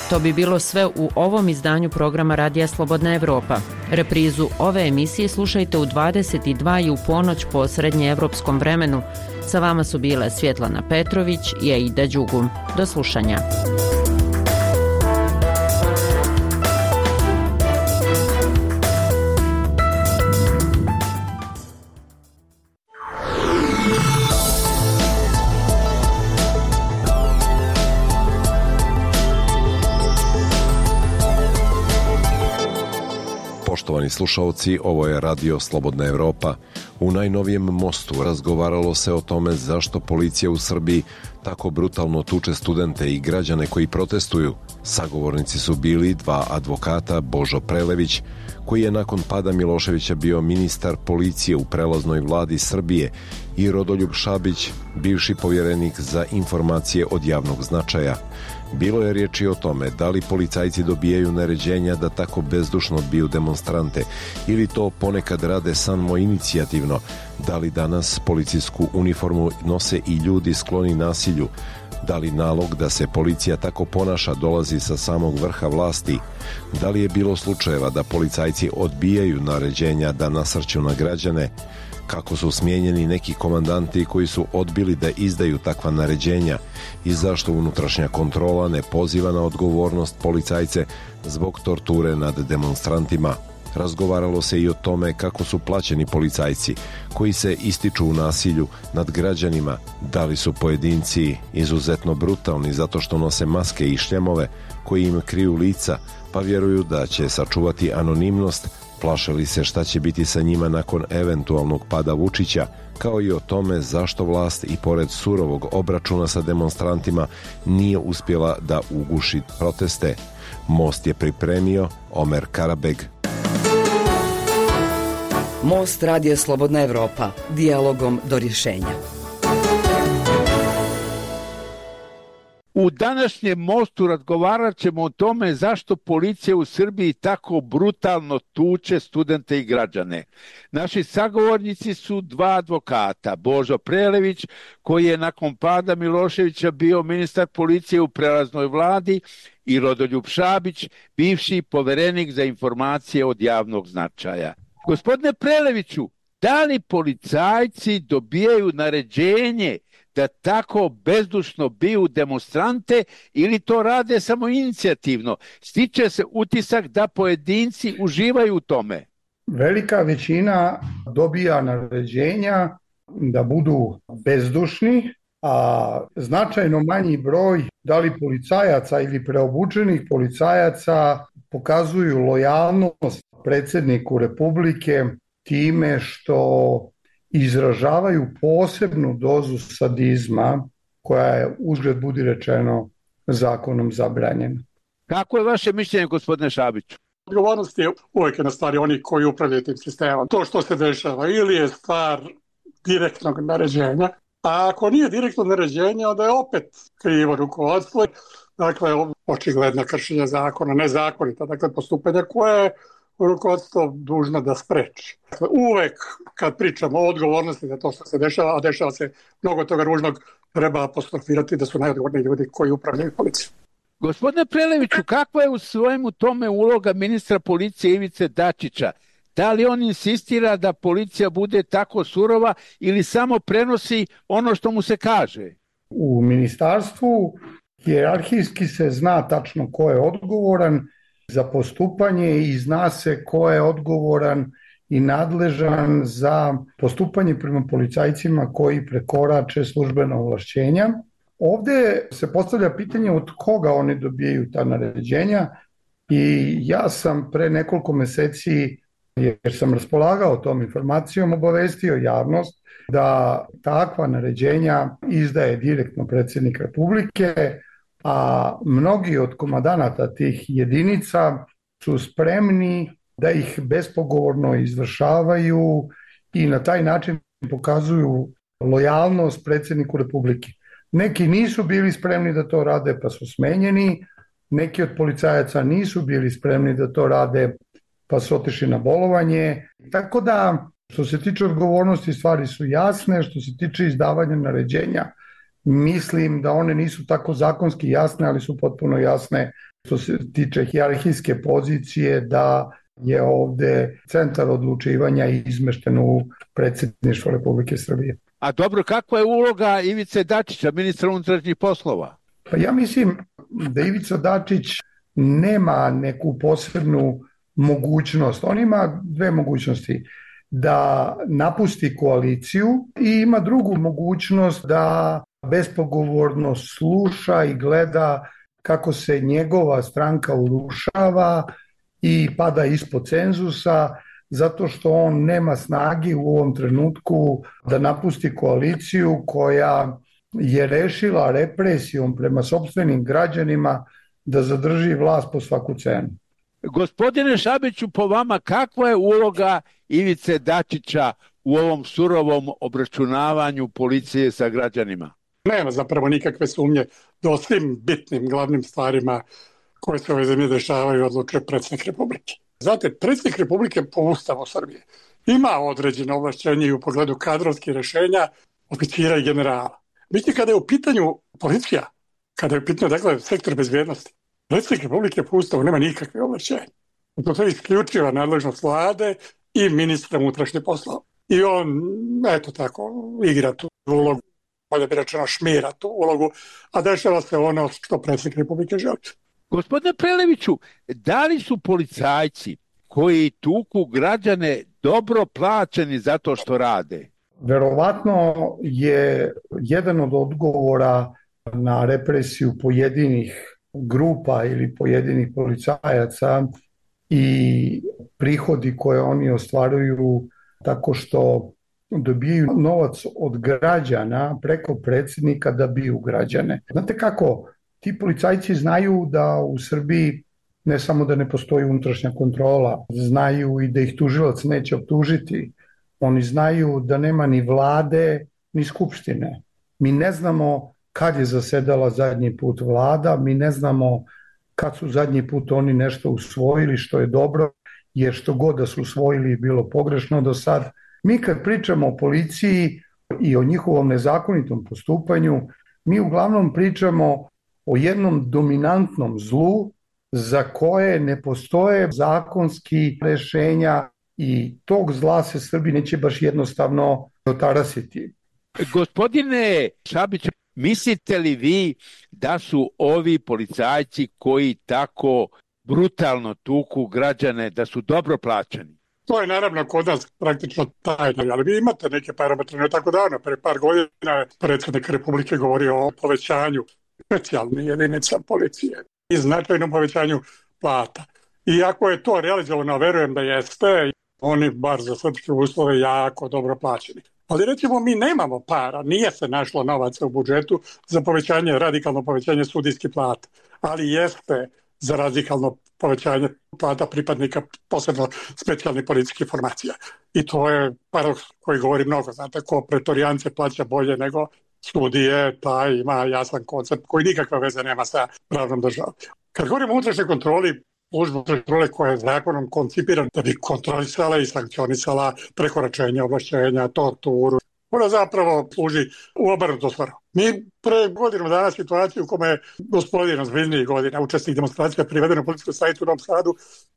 To bi bilo sve u ovom izdanju programa Radija Slobodna Evropa. Reprizu ove emisije slušajte u dvadeset dva i u ponoć po srednjeevropskom vremenu. Sa vama su bile Svjetlana Petrović i Aida Đugum. Do slušanja. Poštovani slušalci, ovo je Radio Slobodna Evropa. U najnovijem mostu razgovaralo se o tome zašto policija u Srbiji tako brutalno tuče studente i građane koji protestuju. Sagovornici su bili dva advokata, Božo Prelević, koji je nakon pada Miloševića bio ministar policije u prelaznoj vladi Srbije, i Rodoljub Šabić, bivši povjerenik za informacije od javnog značaja. Bilo je riječi o tome da li policajci dobijaju naređenja da tako bezdušno odbiju demonstrante ili to ponekad rade samo inicijativno, da li danas policijsku uniformu nose i ljudi skloni nasilju, da li nalog da se policija tako ponaša dolazi sa samog vrha vlasti, da li je bilo slučajeva da policajci odbijaju naređenja da nasrću na građane, kako su smijenjeni neki komandanti koji su odbili da izdaju takva naređenja i zašto unutrašnja kontrola ne poziva na odgovornost policajce zbog torture nad demonstrantima. Razgovaralo se i o tome kako su plaćeni policajci koji se ističu u nasilju nad građanima, da li su pojedinci izuzetno brutalni zato što nose maske i šljemove koji im kriju lica, pa vjeruju da će sačuvati anonimnost, plaše li se šta će biti sa njima nakon eventualnog pada Vučića, kao i o tome zašto vlast i pored surovog obračuna sa demonstrantima nije uspjela da uguši proteste. Most je pripremio Omer Karabeg. Most Radija Slobodna Evropa, dijalogom do rješenja. U današnjem mostu razgovarat ćemo o tome zašto policija u Srbiji tako brutalno tuče studente i građane. Naši sagovornici su dva advokata, Božo Prelević, koji je nakon pada Miloševića bio ministar policije u prelaznoj vladi, i Rodoljub Šabić, bivši poverenik za informacije od javnog značaja. Gospodine Preleviću, da li policajci dobijaju naređenje da tako bezdušno biju demonstrante ili to rade samo inicijativno? Stiče se utisak da pojedinci uživaju u tome. Velika većina dobija naređenja da budu bezdušni, a značajno manji broj, da li policajaca ili preobučenih policajaca, pokazuju lojalnost predsjedniku Republike time što izražavaju posebnu dozu sadizma koja je, uzgled budi rečeno, zakonom zabranjena. Kako je vaše mišljenje, gospodine Šabiću? Odgovornost je uvijek na stvari onih koji upravljaju tim sistemom. To što se dešava ili je stvar direktnog naređenja, a ako nije direktno naređenje, onda je opet krivo rukovodstvo. Dakle, očigledna kršenja zakona, nezakonita, dakle postupanja koje je rukovodstvo dužno da spreči. Dakle, uvek kad pričamo o odgovornosti za to što se dešava, a dešava se mnogo toga ružnog, treba apostrofirati da su najodgovorniji ljudi koji upravljaju policijom. Gospodine Preleviću, kakva je u svojemu tome uloga ministra policije Ivice Dačića? Da li on insistira da policija bude tako surova ili samo prenosi ono što mu se kaže? U ministarstvu hijerarhijski se zna tačno ko je odgovoran za postupanje i zna se ko je odgovoran i nadležan za postupanje prema policajcima koji prekorače službena ovlašćenja. Ovdje se postavlja pitanje od koga oni dobijaju ta naređenja i ja sam pre nekoliko meseci, jer sam raspolagao tom informacijom, obavestio javnost da takva naređenja izdaje direktno predsjednik Republike, a mnogi od komandanata tih jedinica su spremni da ih bespogovorno izvršavaju i na taj način pokazuju lojalnost predsjedniku Republike. Neki nisu bili spremni da to rade pa su smenjeni, neki od policajaca nisu bili spremni da to rade pa su otišli na bolovanje. Tako da, što se tiče odgovornosti, stvari su jasne. Što se tiče izdavanja naređenja, mislim da one nisu tako zakonski jasne, ali su potpuno jasne što se tiče hijerarhijske pozicije, da je ovde centar odlučivanja izmešten u predsjedništvo Republike Srbije. A dobro, kakva je uloga Ivice Dačića, ministra unutrašnjih poslova? Pa ja mislim da Ivica Dačić nema neku posebnu mogućnost. On ima dve mogućnosti. Da napusti koaliciju i ima drugu mogućnost da bespogovorno sluša i gleda kako se njegova stranka urušava i pada ispod cenzusa, zato što on nema snage u ovom trenutku da napusti koaliciju koja je rešila represijom prema sopstvenim građanima da zadrži vlast po svaku cenu. Gospodine Šabiću, po vama kakva je uloga Ivice Dačića u ovom surovom obračunavanju policije sa građanima? Nema zapravo nikakve sumnje da o svim bitnim glavnim stvarima koje se ove zemlje dešavaju odlučuje predsjednik Republike. Znate, predsjednik Republike po Ustavu Srbije ima određene ovlašćenje u pogledu kadrovskih rešenja oficira i generala. Mislim, kada je u pitanju policija, kada je u pitanju, dakle, sektor bezbjednosti, predsjednik Republike po Ustavu nema nikakve ovlašćenja. To je isključiva nadležnost vlade i ministra unutrašnjih poslova. I on, eto tako, igra tu ulogu, bolje bi rečeno šmira tu ulogu, a dešava se ono što predsjednik Republike želi. Gospodine Preleviću, da li su policajci koji tuku građane dobro plaćeni za to što rade? Verovatno je jedan od odgovora na represiju pojedinih grupa ili pojedinih policajaca i prihodi koje oni ostvaruju tako što dobijaju novac od građana preko predsjednika da biju građane. Znate kako, ti policajci znaju da u Srbiji ne samo da ne postoji unutrašnja kontrola, znaju i da ih tužilac neće optužiti. Oni znaju da nema ni vlade, ni skupštine. Mi ne znamo kad je zasedala zadnji put vlada, mi ne znamo kad su zadnji put oni nešto usvojili što je dobro, jer što god da su usvojili je bilo pogrešno do sad. Mi kad pričamo o policiji i o njihovom nezakonitom postupanju, mi uglavnom pričamo o jednom dominantnom zlu za koje ne postoje zakonski rešenja i tog zla se Srbi neće baš jednostavno otarasiti. Gospodine Šabić, mislite li vi da su ovi policajci koji tako brutalno tuku građane, da su dobro plaćeni? To je naravno kod nas praktično tajno, ali vi imate neke parametre, ne tako davno, pre par godina predsjednik Republike govorio o povećanju specijalnih jedinica policije i značajnom povećanju plata. Iako je to realizovano, verujem da jeste, oni bar za srpske uslove jako dobro plaćeni. Ali recimo mi nemamo para, nije se našlo novaca u budžetu za povećanje, radikalno povećanje sudijskih plata, ali jeste za radikalno povećanje plata pripadnika posebno specijalnih policijskih formacija. I to je paradoks koji govori mnogo. Znate, ko pretorijance plaća bolje nego sudije, taj ima jasan koncept koji nikakve veze nema sa pravnom državom. Kad govorimo o unutrašnjoj kontroli, služba kontrole koja je zakonom koncipirana da bi kontrolisala i sankcionisala prekoračenje ovlašćenja, torturu. Ona zapravo služi u obrnutu stvaru. Mi pre godinu dana situaciju u kome je gospodin ozbiljnijih godina, učesnik demonstracija priveden u policijskoj stanici u Novom Sadu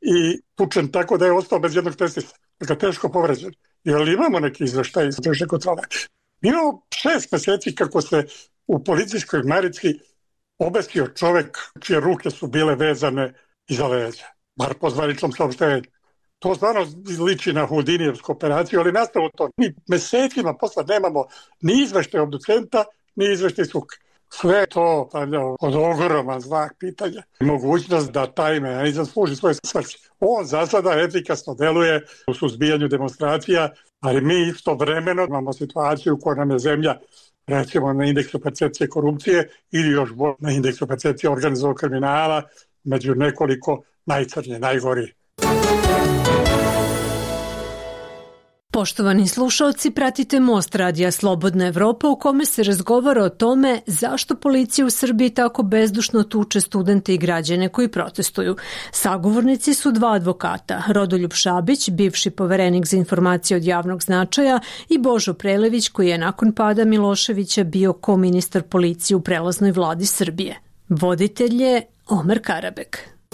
i tučen tako da je ostao bez jednog testisa. Dakle, teško povređen. Jer imamo neki izveštaj iz unutrašnje kontrole. Mi imamo šest meseci kako se u policijskoj marici obesio čovek čije ruke su bile vezane iza leđa, bar po zvaničnom saopštenju. To stvarno liči na Houdinijevsku operaciju, ali nastavu to. Mi mesecima posle nemamo ni izveštaj obducenta, ni izveštaj suka. Sve to stavljao od ogroman znak pitanja. Mogućnost da taj mehanizam služi svoje svrsi. On za sada efikasno deluje u suzbijanju demonstracija, ali mi istovremeno imamo situaciju koja nam je zemlja, recimo na indeksu percepcije korupcije ili još bolje na indeksu percepcije organizovanog kriminala, među nekoliko najcrnje, najgori. Poštovani slušalci, pratite Most radija Slobodna Evropa u kome se razgovara o tome zašto policija u Srbiji tako bezdušno tuče studente i građane koji protestuju. Sagovornici su dva advokata, Rodoljub Šabić, bivši poverenik za informacije od javnog značaja, i Božo Prelević, koji je nakon pada Miloševića bio koministar policije u prelaznoj vladi Srbije. Voditelj je Omer Karabek.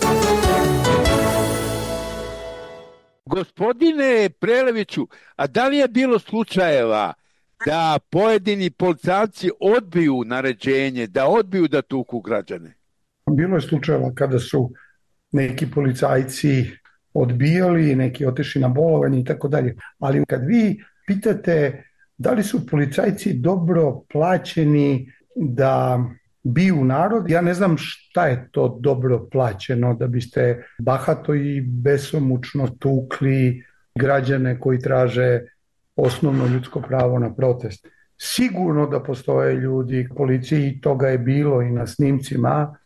Gospodine Preleviću, a da li je bilo slučajeva da pojedini policajci odbiju naređenje, da odbiju da tuku građane? Bilo je slučajeva kada su neki policajci odbijali, neki otišli na bolovanje i tako dalje. Ali kad vi pitate da li su policajci dobro plaćeni da biju narod, ja ne znam šta je to dobro plaćeno da biste bahato i besomučno tukli građane koji traže osnovno ljudsko pravo na protest. Sigurno da postoje ljudi u policiji, toga je bilo i na snimcima,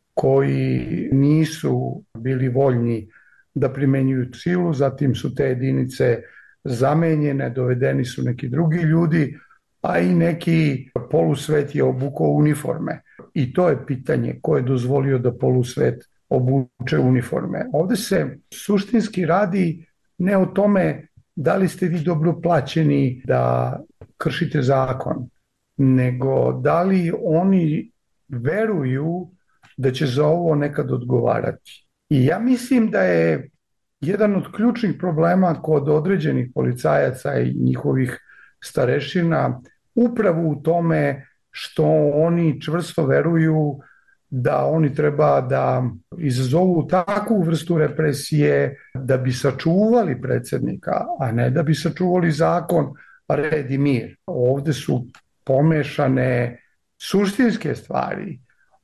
koji nisu bili voljni da primenjuju silu, zatim su te jedinice zamenjene, dovedeni su neki drugi ljudi, a i neki polusvet je obukao uniforme. I to je pitanje ko je dozvolio da polusvet obuče uniforme. Ovde se suštinski radi ne o tome da li ste vi dobro plaćeni da kršite zakon, nego da li oni veruju da će za ovo nekad odgovarati. I ja mislim da je jedan od ključnih problema kod određenih policajaca i njihovih starešina upravo u tome što oni čvrsto veruju da oni treba da izazovu takvu vrstu represije da bi sačuvali predsjednika, a ne da bi sačuvali zakon, red i mir. Ovde su pomešane suštinske stvari.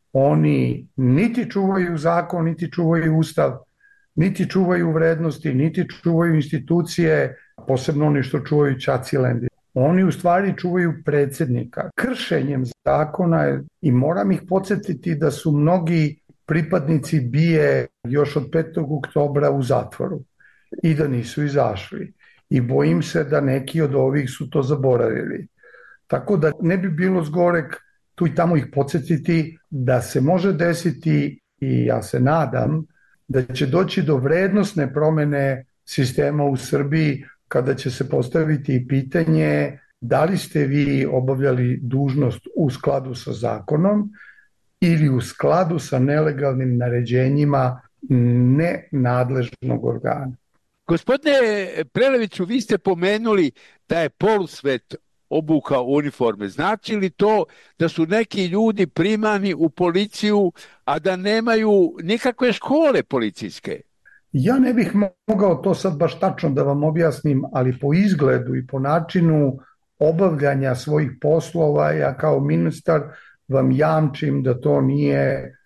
Oni niti čuvaju zakon, niti čuvaju ustav, niti čuvaju vrednosti, niti čuvaju institucije, posebno oni što čuvaju Čacilendi. Oni u stvari čuvaju predsjednika. Kršenjem zakona, i moram ih podsjetiti da su mnogi pripadnici bije još od petog oktobra u zatvoru i da nisu izašli. I bojim se da neki od ovih su to zaboravili. Tako da ne bi bilo zgoreg tu i tamo ih podsjetiti da se može desiti, i ja se nadam da će doći do vrednosne promene sistema u Srbiji kada će se postaviti pitanje da li ste vi obavljali dužnost u skladu sa zakonom ili u skladu sa nelegalnim naređenjima nenadležnog organa. Gospodine Preleviću, vi ste pomenuli da je polusvet obukao uniforme. Znači li to da su neki ljudi primani u policiju, a da nemaju nikakve škole policijske? Ja ne bih mogao to sad baš tačno da vam objasnim, ali po izgledu i po načinu obavljanja svojih poslova, ja kao ministar vam jamčim da to nije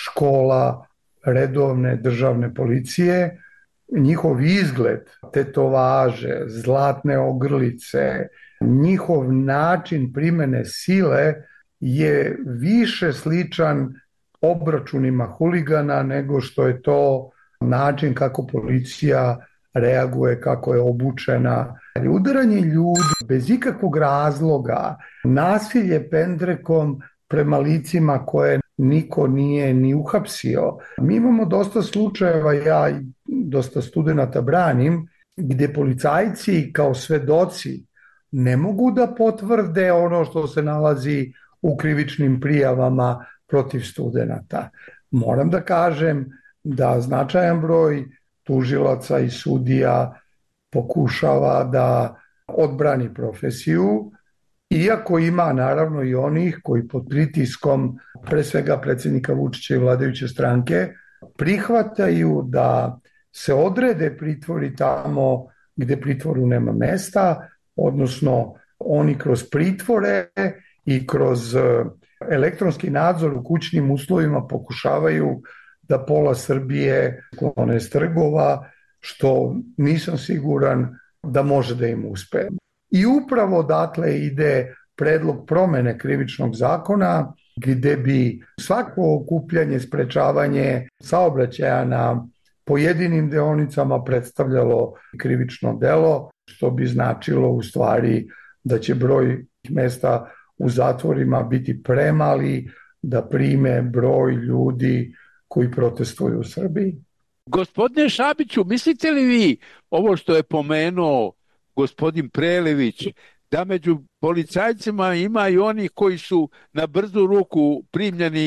škola redovne državne policije. Njihov izgled, tetovaže, zlatne ogrlice, njihov način primene sile je više sličan obračunima huligana nego što je to način kako policija reaguje, kako je obučena. Udaranje ljudi bez ikakvog razloga, nasilje pendrekom prema licima koje niko nije ni uhapsio. Mi imamo dosta slučajeva, ja i dosta studenata branim, gde policajci kao svedoci ne mogu da potvrde ono što se nalazi u krivičnim prijavama protiv studenata. Moram da kažem da značajan broj tužilaca i sudija pokušava da odbrani profesiju, iako ima naravno i onih koji pod pritiskom pre svega predsjednika Vučića i vladajuće stranke prihvataju da se odrede pritvori tamo gde pritvoru nema mesta, odnosno oni kroz pritvore i kroz elektronski nadzor u kućnim uslovima pokušavaju da pola Srbije sklone s trgova, što nisam siguran da može da im uspe. I upravo odatle ide predlog promene krivičnog zakona, gde bi svako okupljanje, sprečavanje saobraćaja na pojedinim deonicama predstavljalo krivično delo, što bi značilo u stvari da će broj mesta u zatvorima biti premali da prime broj ljudi koji protestuju u Srbiji. Gospodine Šabiću, mislite li vi ovo što je pomenuo gospodin Prelević, da među policajcima ima i oni koji su na brzu ruku primljeni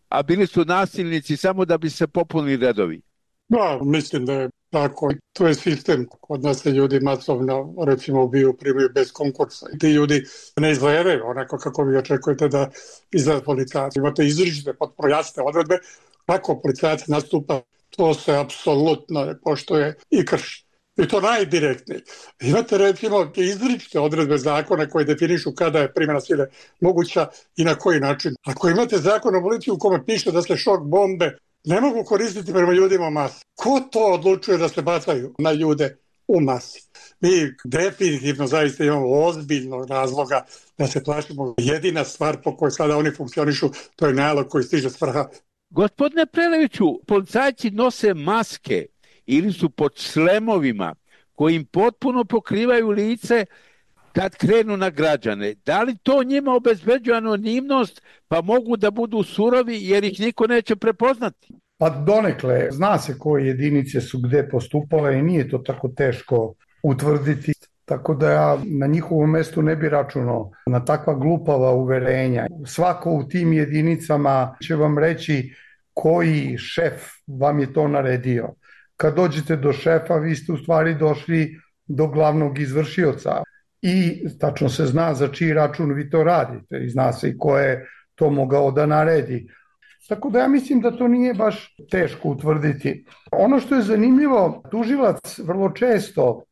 a bili su nasilnici samo da bi se popunili redovi. Da, mislim da je tako. To je sistem. Kod nas se ljudi masovno, recimo, ubiju, primaju bez konkursa. Ti ljudi ne izgledaju onako kako vi očekujete da izgleda policajac. Imate izričite, potpuno jasne odredbe kako policajac nastupa. To se apsolutno ne poštuje i krši. I to najdirektnije. Imate, recimo, izričite odredbe zakona koje definišu kada je primjena sile moguća i na koji način. Ako imate zakon o policiji u kome piše da se šok bombe ne mogu koristiti prema ljudima u masi. Ko to odlučuje da se bacaju na ljude u masi? Mi definitivno zaista imamo ozbiljno razloga da se plašimo. Jedina stvar po kojoj sada oni funkcionišu, to je nalog koji stiže s vrha. Gospodine Preleviću, policajci nose maske ili su pod šlemovima koji im potpuno pokrivaju lice kad krenu na građane. Da li to njima obezbeđuje anonimnost pa mogu da budu surovi jer ih niko neće prepoznati? Pa donekle, zna se koje jedinice su gde postupale i nije to tako teško utvrditi. Tako da ja na njihovom mestu ne bi računao na takva glupava uverenja. Svako u tim jedinicama će vam reći koji šef vam je to naredio. Kad dođete do šefa, vi ste u stvari došli do glavnog izvršioca. I tačno se zna za čiji račun vi to radite i zna se i ko je to mogao da naredi. Tako da ja mislim da to nije baš teško utvrditi. Ono što je zanimljivo, tužilac vrlo često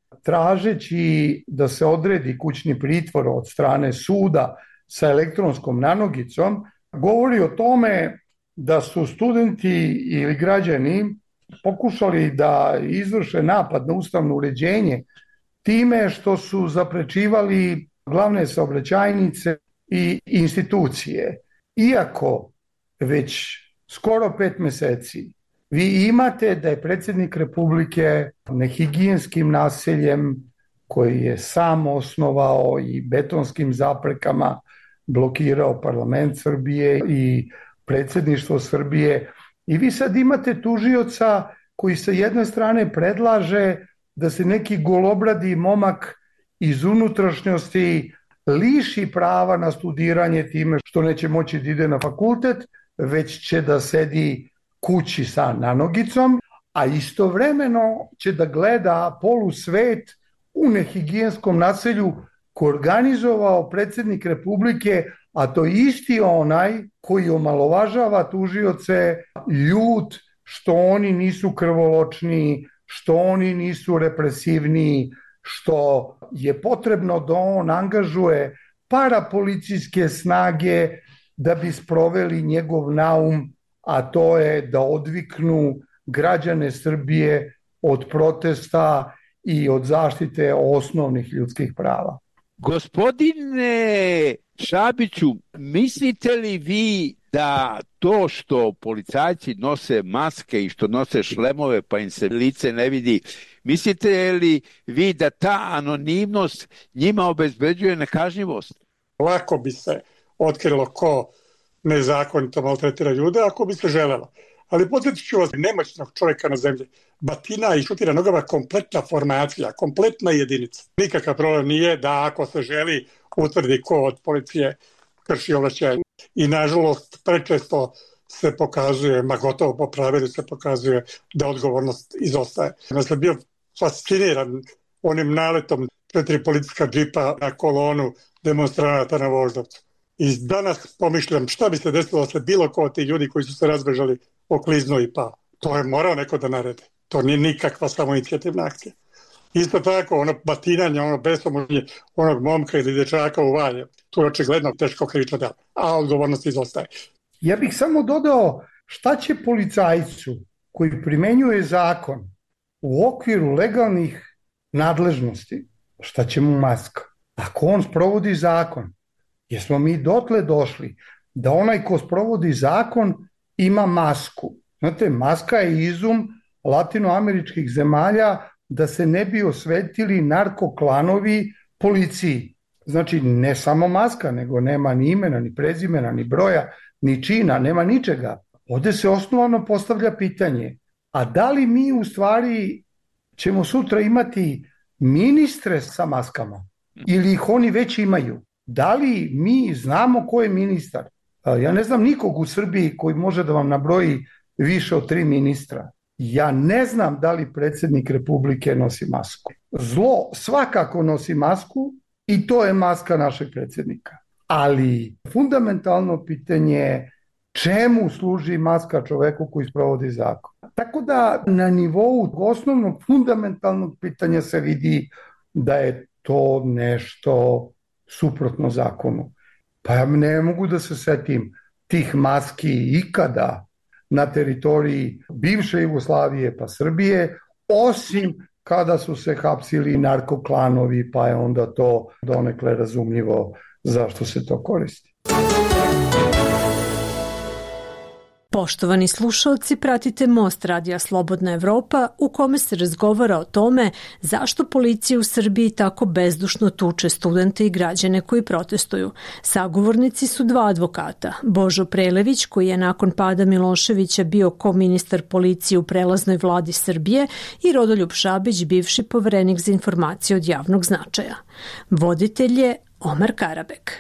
tražeći da se odredi kućni pritvor od strane suda sa elektronskom nanogicom, govori o tome da su studenti ili građani pokušali da izvrše napad na ustavno uređenje time što su zaprečivali glavne saobraćajnice i institucije. Iako već skoro pet meseci vi imate da je predsjednik Republike nehigijenskim naseljem koji je sam osnovao i betonskim zaprekama blokirao parlament Srbije i predsjedništvo Srbije. I vi sad imate tužioca koji sa jedne strane predlaže da se neki golobradi momak iz unutrašnjosti liši prava na studiranje time što neće moći da ide na fakultet, već će da sedi kući sa nanogicom, a istovremeno će da gleda polusvet u nehigijenskom naselju koji organizovao predsjednik Republike, a to je isti onaj koji omalovažava tužioce ljut što oni nisu krvoločni, što oni nisu represivni, što je potrebno da on angažuje parapolicijske snage da bi sproveli njegov naum, a to je da odviknu građane Srbije od protesta i od zaštite osnovnih ljudskih prava. Gospodine Šabiću, mislite li vi da to što policajci nose maske i što nose šlemove pa im se lice ne vidi, mislite li vi da ta anonimnost njima obezbeđuje nekažnjivost? Lako bi se otkrilo ko nezakonito maltretira ljude ako bi se želelo. Ali podsjetit ću vas, nemoćnog čovjeka na zemlji batina i šutira nogama kompletna formacija, kompletna jedinica. Nikakav problem nije da ako se želi utvrdi ko od policije krši ovlašćenje. I nažalost prečesto se pokazuje, ma gotovo po pravilu se pokazuje da odgovornost izostaje. Ja sam bio fasciniran onim naletom četiri policijska džipa na kolonu demonstranata na Voždovcu. I danas pomišljam šta bi se desilo se bilo ko od tih ljudi koji su se razbežali okliznuo i pao. To je morao neko da naredi. To nije nikakva samoinicijativna akcija. Isto tako, ono batinanje, ono besomučenje onog momka ili dječaka u Valje, to je očigledno teško krivično delo, a odgovornost izostaje. Ja bih samo dodao šta će policajcu koji primenjuje zakon u okviru legalnih nadležnosti, šta će mu maska? Ako on sprovodi zakon, jesmo mi dotle došli da onaj ko sprovodi zakon ima masku. Znate, maska je izum latinoameričkih zemalja da se ne bi osvetili narkoklanovi policiji. Znači, ne samo maska, nego nema ni imena, ni prezimena, ni broja, ni čina, nema ničega. Ovde se osnovano postavlja pitanje, a da li mi u stvari ćemo sutra imati ministre sa maskama ili ih oni već imaju? Da li mi znamo ko je ministar? Ja ne znam nikog u Srbiji koji može da vam nabroji više od tri ministra. Ja ne znam da li predsjednik Republike nosi masku. Zlo svakako nosi masku i to je maska našeg predsjednika. Ali fundamentalno pitanje je čemu služi maska čoveku koji sprovodi zakon. Tako da na nivou osnovnog fundamentalnog pitanja se vidi da je to nešto suprotno zakonu. Pa ja ne mogu da se setim tih maski ikada na teritoriji bivše Jugoslavije pa Srbije, osim kada su se hapsili narkoklanovi, pa je onda to donekle razumljivo zašto se to koristi. Poštovani slušalci, pratite Most radija Slobodna Evropa u kome se razgovara o tome zašto policija u Srbiji tako bezdušno tuče studente i građane koji protestuju. Sagovornici su dva advokata, Božo Prelević koji je nakon pada Miloševića bio koministar policije u prelaznoj vladi Srbije i Rodoljub Šabić, bivši poverenik za informacije od javnog značaja. Voditelj je Omar Karabek.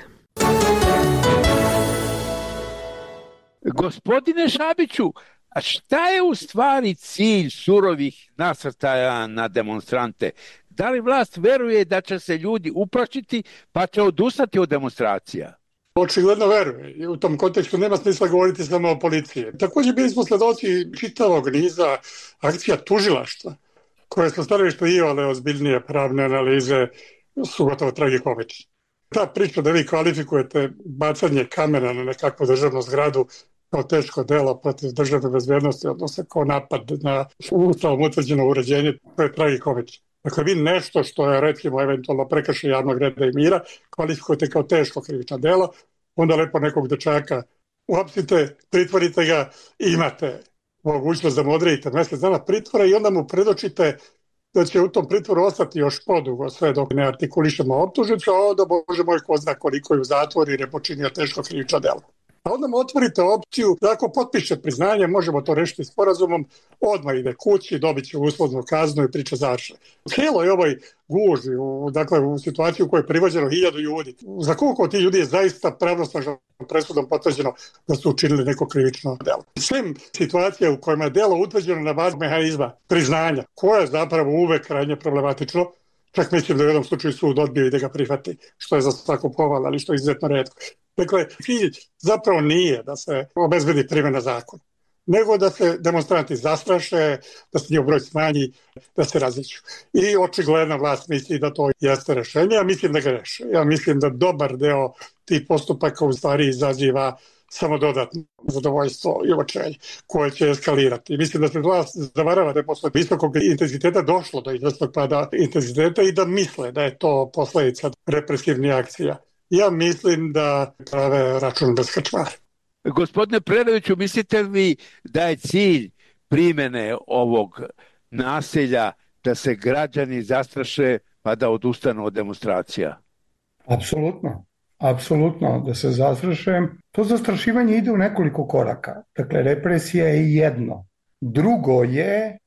Gospodine Šabiću, a šta je u stvari cilj surovih nasrtaja na demonstrante? Da li vlast veruje da će se ljudi uplašiti pa će odustati od demonstracija? Očigledno veruje i u tom kontekstu nema smisla govoriti samo o policiji. Također bili smo sledoci čitavog niza akcija tužilaštva koje su stvarno ispitivale ozbiljnije pravne analize, su gotovo tragikomične. Ta priča da vi kvalifikujete bacanje kamena na nekakvu državnu zgradu kao teško delo protiv državne bezbednosti, odnosno kao napad na ustavom utvrđeno uređenje, to je tragikomično. Dakle, vi nešto što je, recimo, eventualno prekršaj javnog reda i mira, kvalifikujete kao teško krivično delo, onda lepo nekog dečaka uhapsite, pritvorite ga, imate mogućnost da mu odredite mjesec dana pritvora i onda mu predočite da će u tom pritvoru ostati još podugo sve dok ne artikulišemo optužnicu, a onda Bože moj ko zna koliko je u zatvoru jer je počinio teško krivično delo. A onda mu otvorite opciju da ako potpiše priznanje, možemo to rešiti sporazumom, odmah ide kući, dobit će uslovnu kaznu i priča završena. Cijelo je ovoj gužvi, u, dakle u situaciji u kojoj je privođeno hiljadu ljudi. Za koliko od tih ljudi je zaista pravnosnažnom presudom potvrđeno da su učinili neko krivično delo. Svim situacija u kojima je delo utvrđeno na bazi mehanizma priznanja, koja je zapravo uvek krajnje problematično, čak mislim da u jednom slučaju sud odbio i da ga prihvati, što je za svako pohval, ali što je izuzetno retko. Dakle, cilj zapravo nije da se obezbedi primjena zakona, nego da se demonstranti zastraše, da se njihov broj smanji, da se različu. I očigledna vlast misli da to jeste rešenje, ja mislim da ga reše. Ja mislim da dobar deo tih postupaka u stvari izaziva samo dodatno zadovoljstvo i očajenje koje će eskalirati. Mislim da se vlast zavarava da je posle visokog intenziteta došlo do izvesnog pada intenziteta i da misle da je to posledica represivnih akcija. Ja mislim da prave račun bez krčmara. Gospodine Preleviću, mislite li da je cilj primjene ovog nasilja da se građani zastraše pa da odustanu od demonstracija? Apsolutno. Apsolutno, da se zastrašujem. To zastrašivanje ide u nekoliko koraka. Dakle, represija je jedno. Drugo je,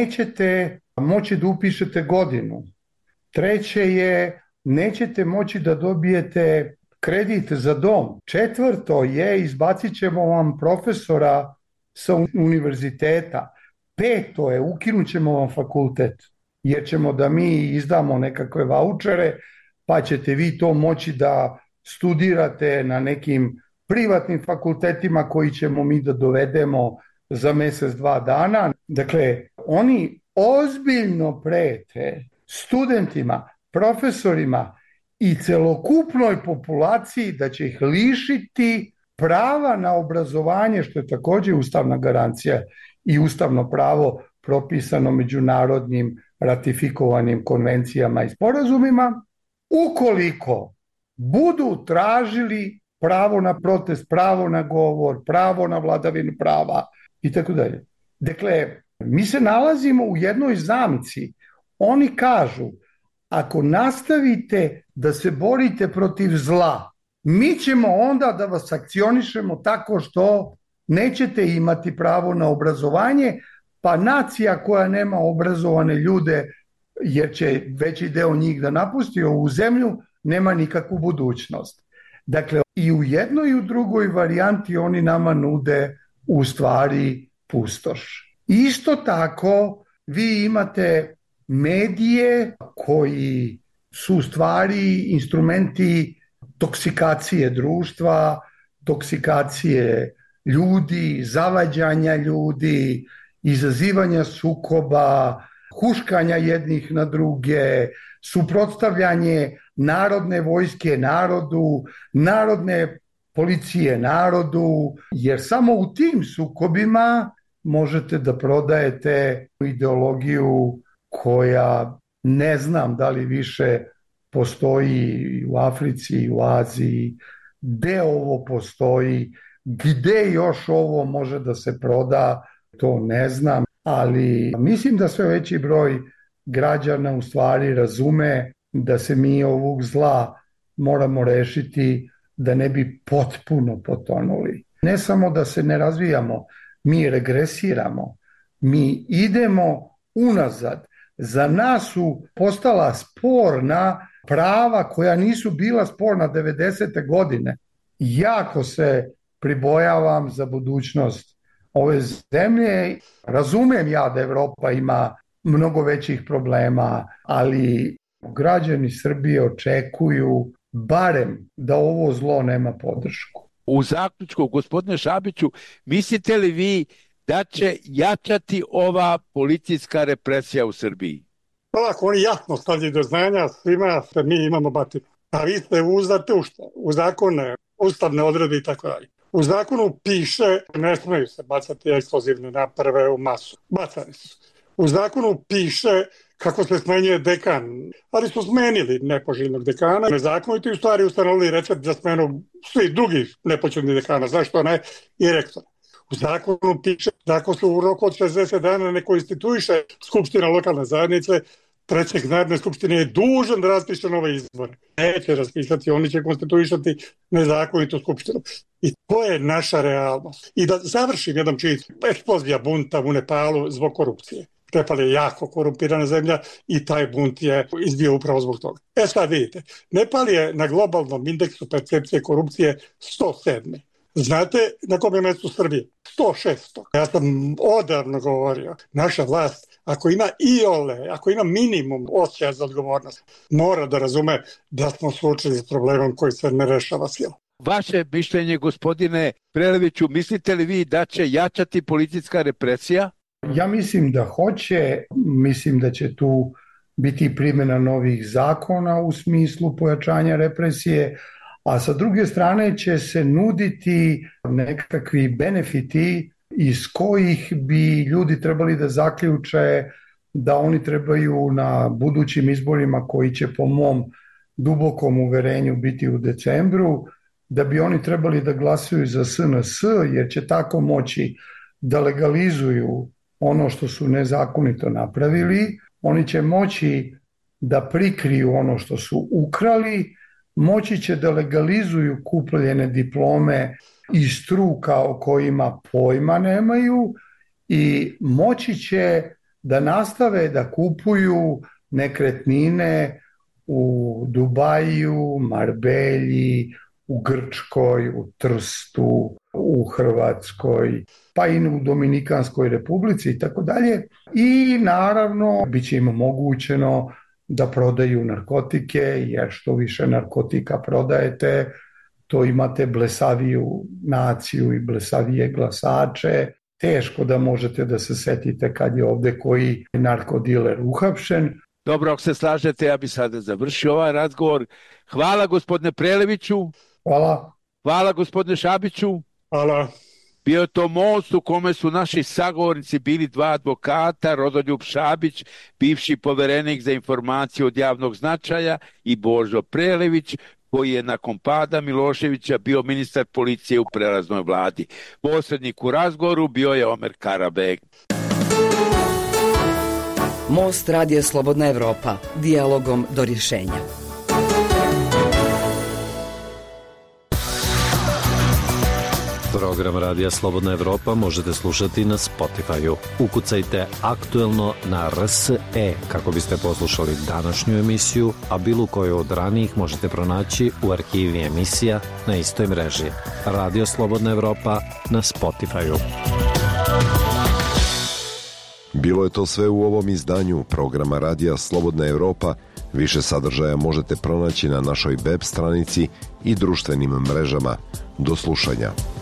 nećete moći da upišete godinu. Treće je, nećete moći da dobijete kredit za dom. Četvrto je, izbacit ćemo vam profesora sa univerziteta. Peto je, ukinut ćemo vam fakultet, jer ćemo da mi izdamo nekakve vaučere, pa ćete vi to moći da studirate na nekim privatnim fakultetima koji ćemo mi da dovedemo za mjesec, dva dana. Dakle, oni ozbiljno prete studentima, profesorima i celokupnoj populaciji da će ih lišiti prava na obrazovanje, što je također ustavna garancija i ustavno pravo propisano međunarodnim ratifikovanim konvencijama i sporazumima, ukoliko budu tražili pravo na protest, pravo na govor, pravo na vladavinu prava i tako dalje. Dakle, mi se nalazimo u jednoj zamci. Oni kažu, ako nastavite da se borite protiv zla, mi ćemo onda da vas akcionišemo tako što nećete imati pravo na obrazovanje, pa nacija koja nema obrazovane ljude, jer će veći deo njih da napusti ovu zemlju, nema nikakvu budućnost. Dakle, i u jednoj i u drugoj varijanti oni nama nude u stvari pustoš. Isto tako vi imate medije koji su u stvari instrumenti toksikacije društva, toksikacije ljudi, zavađanja ljudi, izazivanja sukoba, huškanja jednih na druge, suprotstavljanje narodne vojske narodu, narodne policije narodu, jer samo u tim sukobima možete da prodajete ideologiju koja ne znam da li više postoji u Africi i u Aziji, gde ovo postoji, gde još ovo može da se proda, to ne znam, ali mislim da sve veći broj građana u stvari razume da se mi ovog zla moramo rešiti da ne bi potpuno potonuli. Ne samo da se ne razvijamo, mi regresiramo, mi idemo unazad. Za nas su postala sporna prava koja nisu bila sporna devedesete godine. Jako se pribojavam za budućnost ove zemlje. Razumem ja da Evropa ima mnogo većih problema, ali građani Srbije očekuju barem da ovo zlo nema podršku. U zaključku, gospodine Šabiću, mislite li vi da će jačati ova policijska represija u Srbiji? Ovako, oni jasno stavljaju do znanja svima da mi imamo batinu. A vi ste uzdate u što? U zakone, ustavne odredbe i tako dalje. U zakonu piše ne smeju se bacati eksplozivne naprave u masu. Bacani su. U zakonu piše kako se smenjuje dekan, ali su smenili nepoželjnog dekana. Nezakonito i u stvari ustanovili recept za smenu svih drugih nepoželjnih dekana, zašto ne i rektora. U zakonu piše da ako se u roku od šezdeset dana neko instituiše Skupština lokalne zajednice, predsjednik Narodne skupštine je dužan da raspiše nove izbore. Neće raspisati, oni će konstituišati nezakonitu skupštinu. I to je naša realnost. I da završim jedan čin, eksplozija bunta u Nepalu zbog korupcije. Nepal je jako korumpirana zemlja i taj bunt je izbio upravo zbog toga. E sad vidite, Nepal je na globalnom indeksu percepcije korupcije sto sedmi. Znate na kom je mjestu Srbije? sto šesto. Ja sam odavno govorio, naša vlast, ako ima iole, ako ima minimum osjećaja za odgovornost, mora da razume da smo suočeni s problemom koji se ne rešava silom. Vaše mišljenje, gospodine Preleviću, mislite li vi da će jačati policijska represija? Ja mislim da hoće, mislim da će tu biti primjena novih zakona u smislu pojačanja represije, a sa druge strane će se nuditi nekakvi benefiti iz kojih bi ljudi trebali da zaključe da oni trebaju na budućim izborima koji će po mom dubokom uverenju biti u decembru, da bi oni trebali da glasuju za S N S jer će tako moći da legalizuju ono što su nezakonito napravili, oni će moći da prikriju ono što su ukrali, moći će da legalizuju kupljene diplome iz struka o kojima pojma nemaju i moći će da nastave da kupuju nekretnine u Dubaju, Marbelji, u Grčkoj, u Trstu, u Hrvatskoj, pa i u Dominikanskoj republici i tako dalje. I naravno bit će im omogućeno da prodaju narkotike, jer što više narkotika prodajete, to imate blesaviju naciju i blesavije glasače. Teško da možete da se setite kad je ovde koji narkodiler uhapšen. Dobro, ako se slažete, ja bi sada završio ovaj razgovor. Hvala gospodine Preleviću. Hvala. Hvala gospodine Šabiću. Hvala. Bio je to most u kome su naši sagovornici bili dva advokata, Rodoljub Šabić, bivši poverenik za informacije od javnog značaja, i Božo Prelević, koji je nakon pada Miloševića bio ministar policije u prelaznoj vladi. Posrednik u razgovoru bio je Omer Karabeg. Most Radija Slobodna Evropa, dijalogom do rješenja. Program Radija Slobodna Evropa možete slušati na Spotify-u. Ukucajte aktuelno na R S E kako biste poslušali današnju emisiju, a bilo koju od ranijih možete pronaći u arhivi emisija na istoj mreži. Radio Slobodna Evropa na Spotify-u. Bilo je to sve u ovom izdanju programa Radija Slobodna Evropa. Više sadržaja možete pronaći na našoj web stranici i društvenim mrežama. Do slušanja.